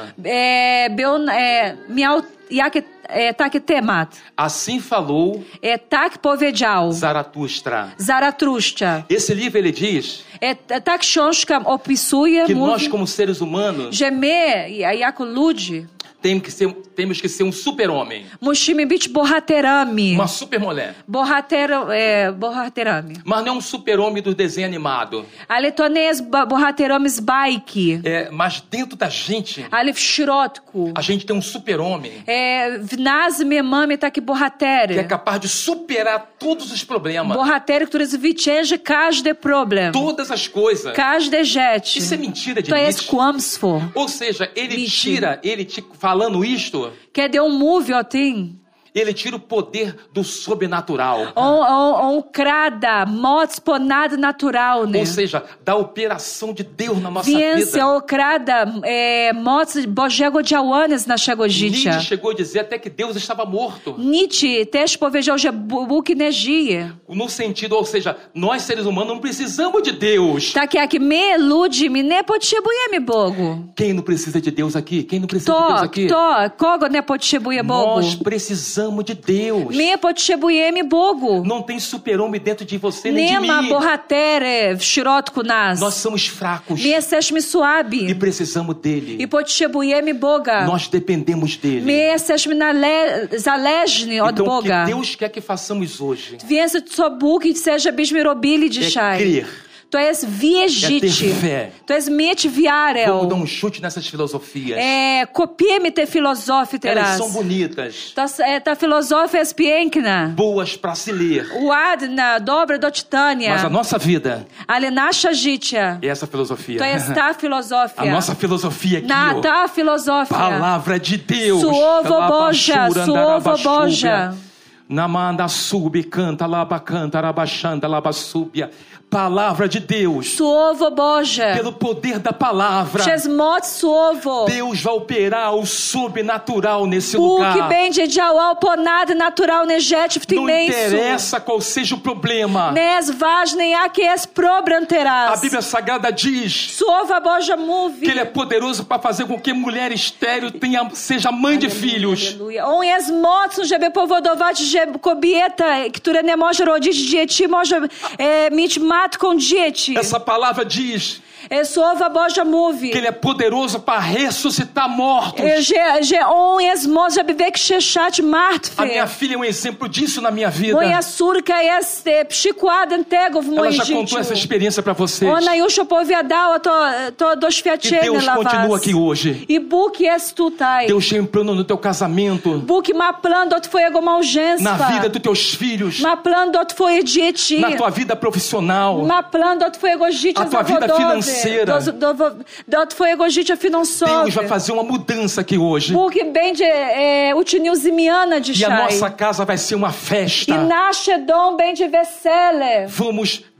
e, był, e, miał jakie, e, taki temat. Assim falou E, tak powiedział Zaratustra. Zaratruszcza. Esse livro ele diz E, ta książka opisuje, que nós, mówi, como seres humanos, że my, jako ludzi, temos que ser, temos que ser um super-homem, musimy być bohaterami. uma super-mulher. Bohater, e, bohaterami. Mas não é um super-homem do desenho animado. Ale to nie jest ba- bohaterami z bajki. É, mas dentro da gente, Ale w środku. a gente tem um super-homem E, w nas my mamy takie que é bohatery. capaz de superar todos os problemas, Bohatery, które zwycięży każdy problem. todas as coisas. Każde rzeczy. Isso é mentira de To jest Nietzsche. kłamstwo. Ou seja, ele Mentira. tira, ele te, falando isto, Kiedy on mówi o tym, ele tira o poder do sobrenatural. on, on, on krada moc ponadnaturalne. Ou seja, da operação de Deus na nossa Więc vida. on krada e, moc Bożego działania z naszego życia. Nietzsche chegou a dizer até que Deus estava morto. Nietzsche też powiedział, że Bóg nie żyje. No sentido, ou seja, nós seres humanos não precisamos de Deus. Tak jak my, ludzie, my nie potrzebujemy Bogu. Quem não precisa de Deus aqui? Quem não precisa de Deus Kto, aqui? kto, kogo nie potrzebuje Bogu? Nós precisamos de Deus. My potrzebujemy Bogu. Não tem super-homem dentro de você nem Nie de ma mim. bohatery w środku nas. Nós somos fracos My jesteśmy e słabi precisamos dele. i potrzebujemy Boga. Nós dependemos My dele. jesteśmy nale- zależni od Então, o que Boga. Deus quer que façamos hoje Więc co Bóg chce, żebyśmy robili é dzisiaj, crer. to jest wierzyć. É ter fé. To jest mieć wiarę. Vamos dar um chute nessas filosofias. É, kopiemy te filozofie Elas teraz. são bonitas, Ta, e, ta filozofia jest piękna, boas para se ler. ładna, dobra do Mas a czytania, nossa vida ale nasze życie é essa filosofia. to jest ta filozofia. A nossa filosofia aqui, Na ó. ta filozofia. Palavra de Deus. Słowo Boże, Alabashura, Słowo andarabashubia. Boże. Namanda sube, canta, laba, canta, arabachanda, labasúbia. Palavra de Deus. Słowo Boże. Pelo poder da palavra, Przez moc Słowo. Deus vai operar o sobrenatural nesse Bóg lugar. będzie działał ponadnaturalne rzeczy w tym Não miejscu. interessa qual seja o problema. Nie jest ważne, jaki jest problem A teraz. Bíblia Sagrada diz Słowo Boże mówi. que Ele é poderoso para fazer com que mulher estéril tenha, seja mãe de filhos. Aleluja. On jest mocny, żeby powodować, że kobieta, która nie może rodzić dzieci, może e, mieć matką dzieci. Essa palavra diz E, Słowo Boże mówi, que Ele é poderoso para ressuscitar mortos. e, że, że On jest mocny, żeby wykrzeszać A minha martwych. filha é um exemplo disso na minha vida. Moja córka jest e, przykładem tego w Ela moim já życiu. contou essa experiência para vocês. Ona już opowiadała to, to E doświadczenie Deus dla continua was. aqui hoje. I Bóg jest tutaj. Deus tem um plano no teu casamento, Bóg ma plan do twojego małżeństwa. na vida dos teus filhos, Ma plan do twoich dzieci. na tua vida profissional. Ma plan do twojego życia A tua vida zawodowego. financeira. Do, do, do twojego życia finansowego. Deus vai fazer uma mudança aqui hoje. Bóg będzie e, uczynił zmianę E a dzisiaj. nossa casa vai ser uma I festa. nasze dom będzie wesele. Vamos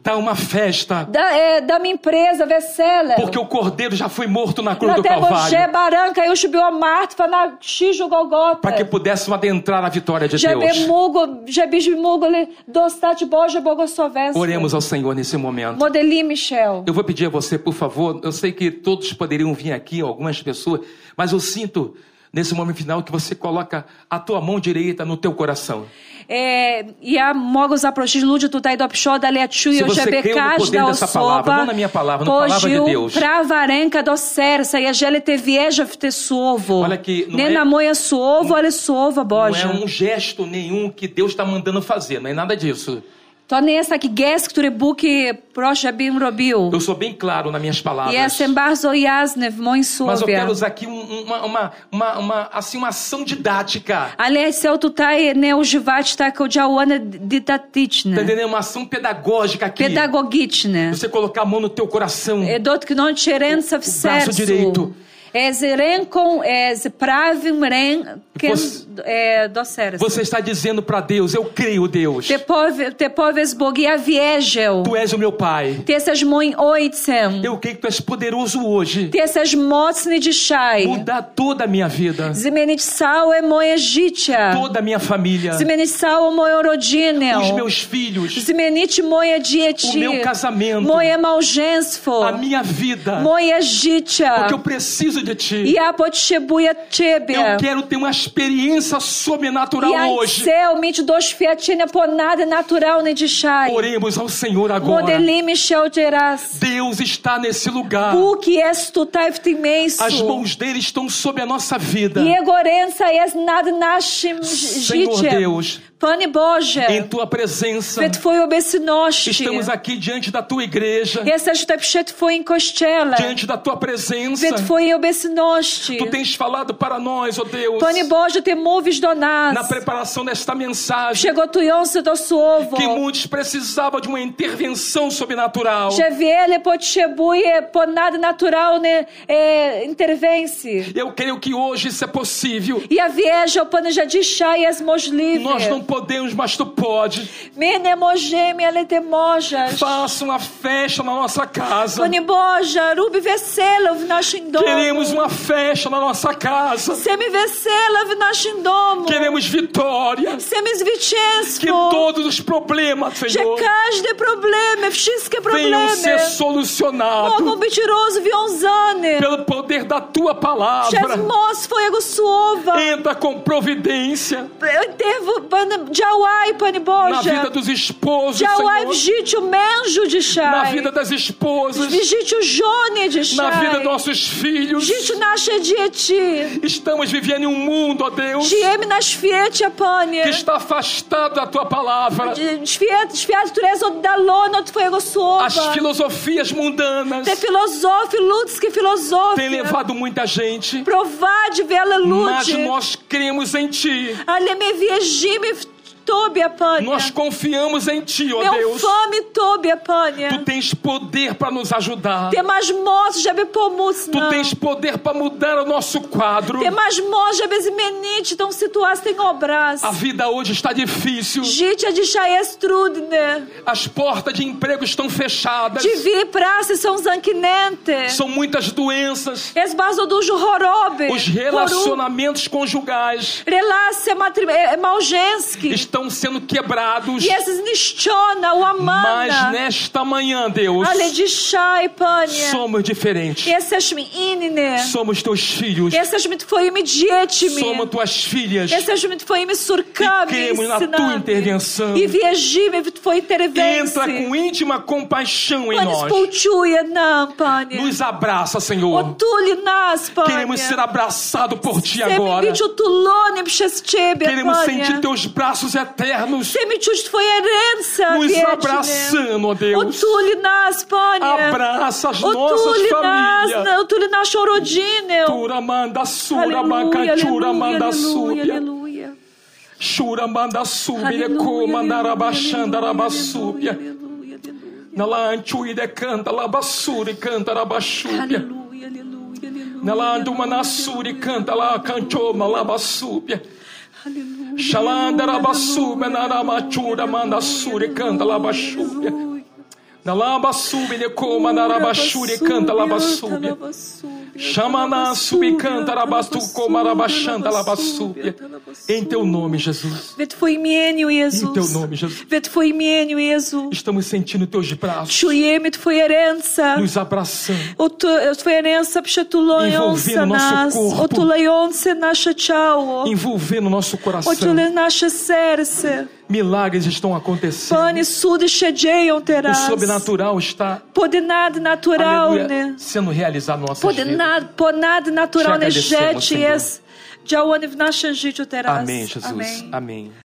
Dá uma festa. Da, é, da minha empresa, vesela. Porque o cordeiro já foi morto na cruz Na do tego Calvário. že baranka još bio mrtva na križu Golgote. Para que pudéssemos adentrar na vitória de Že Deus. bi mogo, že bi mogli dostati Bože bogoslovenstvo. Oremos ao Senhor nesse momento. Modeli Michel. Eu vou pedir a você, por favor, eu sei que todos poderiam vir aqui, algumas pessoas, mas eu sinto nesse momento final que você coloca a tua mão direita no teu coração. É, ja mogu zaprositi ljudi tutaj do przoda, ali ja čuju, Se você že bi crê no poder každa dessa palavra, osoba não na minha palavra, na palavra de poživ Deus. prava renka do serca, ja želite vježavte slovo. Olha que não Ne é- na moje slovo, ali slovo Não Bože. é um gesto nenhum que Deus está mandando fazer, não é nada disso. To nie jest taki gest, który Bóg proszę, bym robił. Eu sou bem claro nas minhas palavras. Jestem bardzo jasny w moim Mas eu słowie. quero usar aqui um- uma, uma, uma, uma, assim, uma ação didática. Ale chcę tutaj nie używać takiego działania Tá dydaktyczne, entendendo? Uma ação pedagógica aqui. pedagogiczne. Você colocar a mão no teu coração. E dotknąć ręce w O braço sercu. direito. E z ręką, e z prawym rękiem Você- e, do serca. Você está dizendo para Deus, eu creio, Deus. Te, powie, te powiedz Bogu, ja wierzę. Tu és o meu Pai. Ty jesteś moim ojcem. Eu creio que tu és poderoso hoje. Ty jesteś mocny dzisiaj. Mudar toda a minha vida. Zmienić całe moje życie. Toda a minha família. Zmienić całą moją rodzinę. Os meus filhos. Zmienić moje dzieci. O meu casamento. Moje małżeństwo. A minha vida. Moje życie. Porque eu preciso de Ti. Ja potrzebuję Ciebie. Eu quero ter uma experiência sobrenatural Ja hoje. chcę mieć doświadczenie ponadnaturalne dzisiaj. Oremos ao Senhor agora. Modelimy się teraz. Deus está nesse lugar. Bóg jest tutaj w tym miejscu. As mãos dele estão sobre a nossa vida. Jego ręka jest nad naszym Senhor życiem. Deus, Panie Boże, em tua presença, w Twojej obecności. estamos aqui diante da tua igreja, Jesteś tutaj przed Twoim kościele. diante da tua presença. W Twojej obecności. Tu tens falado para nós, ó Deus, Panie Boże, Ty mówisz do nas. na preparação desta mensagem, Przygotujący to słowo. que muitos precisavam de uma intervenção sobrenatural. Że wiele potrzebuje ponadnaturalnej e, interwencji. Eu creio que hoje isso é possível. Ja wierzę, Panie, że dzisiaj jest możliwe. Nós não podemos, mas tu pode. My nie możemy, ale Ty możesz. Faça uma festa na nossa casa. Panie Boże, rób wesele w naszym domu. Queremos uma festa na nossa casa. Chcemy wesele w naszym domu. Queremos vitória. Chcemy Que zwycięstwo. todos os problemas, Że Senhor, każde problemy, wszystkie venham problemy ser solucionados mogą być rozwiązane pelo poder da tua przez palavra. moc Twojego słowa. Entra com providência Devo- Panie, działaj, Panie na vida Boże. dos esposos, Działaj w Senhor, życiu mężu na dzisiaj. vida das esposas, W życiu żony na vida dzisiaj. dos nossos filhos. W życiu nasze dzieci. Estamos vivendo em um mundo, ó Deus, Żyjemy na świecie, Panie. que está afastado da tua palavra. Świat, świat, który jest oddalony od Twojego słowa. As filosofias mundanas Te filozofie, ludzkie filozofie têm levado muita gente, prowadzi wiele mas ludzi. nós cremos em Ti. Ale my wierzymy w Tobie, Panie. Nós confiamos em Ti, ó My Deus. ufamy Tobie, Tu Panie. tens poder para nos ajudar. Ty masz moc, żeby pomóc Tu nam. tens poder para mudar o nosso quadro. Ty masz moc, żeby zmienić tą sytuację, ten obraz. A vida hoje está difícil. Życie dzisiaj jest trudne. As portas de emprego estão fechadas. Drzwi pracy są zamknięte. São muitas doenças. Jest bardzo dużo choroby. Os chorób. relacionamentos conjugais Relacje matry- e, małżeńskie. estão sendo quebrados. Jest zniszczona, łamana. Mas nesta manhã, Deus, Ale dzisiaj, Panie, somos diferentes. jesteśmy inne. Somos teus filhos. Jesteśmy Twoimi dziećmi. Somos tuas filhas. Jesteśmy Twoimi córkami E cremos na synami. Tua intervenção. I wierzymy w Twojej Entra interwencji. com íntima compaixão em Panie, nós. współczuje nam, Panie. Nos abraça, Senhor. Otuli nas, Panie. Queremos ser abraçados por Ti Chcemy agora. być otuloni przez Ciebie, Queremos Panie. sentir Teus braços eternos Chcemy czuć Twoje ręce nos wieczne. abraçando, ó Deus. Otuli nas, Panie. Abraça as nossas Otuli famílias. nas, otuli naszą rodzinę. Tura manda sura, Aleluia, macanchura aleluia, manda aleluia, súbia. aleluia. Chura manda súbia, Aleluia, co mandara aleluia, baixando aleluia, rabasúbia. aleluia, aleluia. Nala anchui de canta labassuri canta rabasúbia. Aleluia, aleluia, aleluia. Nala anduma nasuri canta la canchoma labasúbia. Aleluia, Xalanda rabasúbia, naramachura manda suri canta labasúbia. aleluia. Da laba sube de coma na rabachuri canta laba sube. Chama sube canta rabastu coma rabachanta laba sube. Em teu nome, Jesus. Ve Tvoje imieniu, Jezus. Em teu nome, Jesus. Ve Tvoje imieniu, Jezu. Estamos sentindo teus braços. Czujemy Twoje ręce. Nos abraçando. Ot- Twoje ręce przetulające Envolvendo nosso nas. corpo. Otulające nasze ciało. Envolvendo nosso coração. Otulające nasze serce. Milagres estão acontecendo. Panie, cudy się dzieją O teraz. sobrenatural está, Ponadnaturalne. aleluia, sendo realizado em nossas vidas. Ponad- Ponadnaturalne Te agradecemos, rzeczy Senhor. jest działane w naszym życiu teraz. Amém, Jesus. Amém. Amém.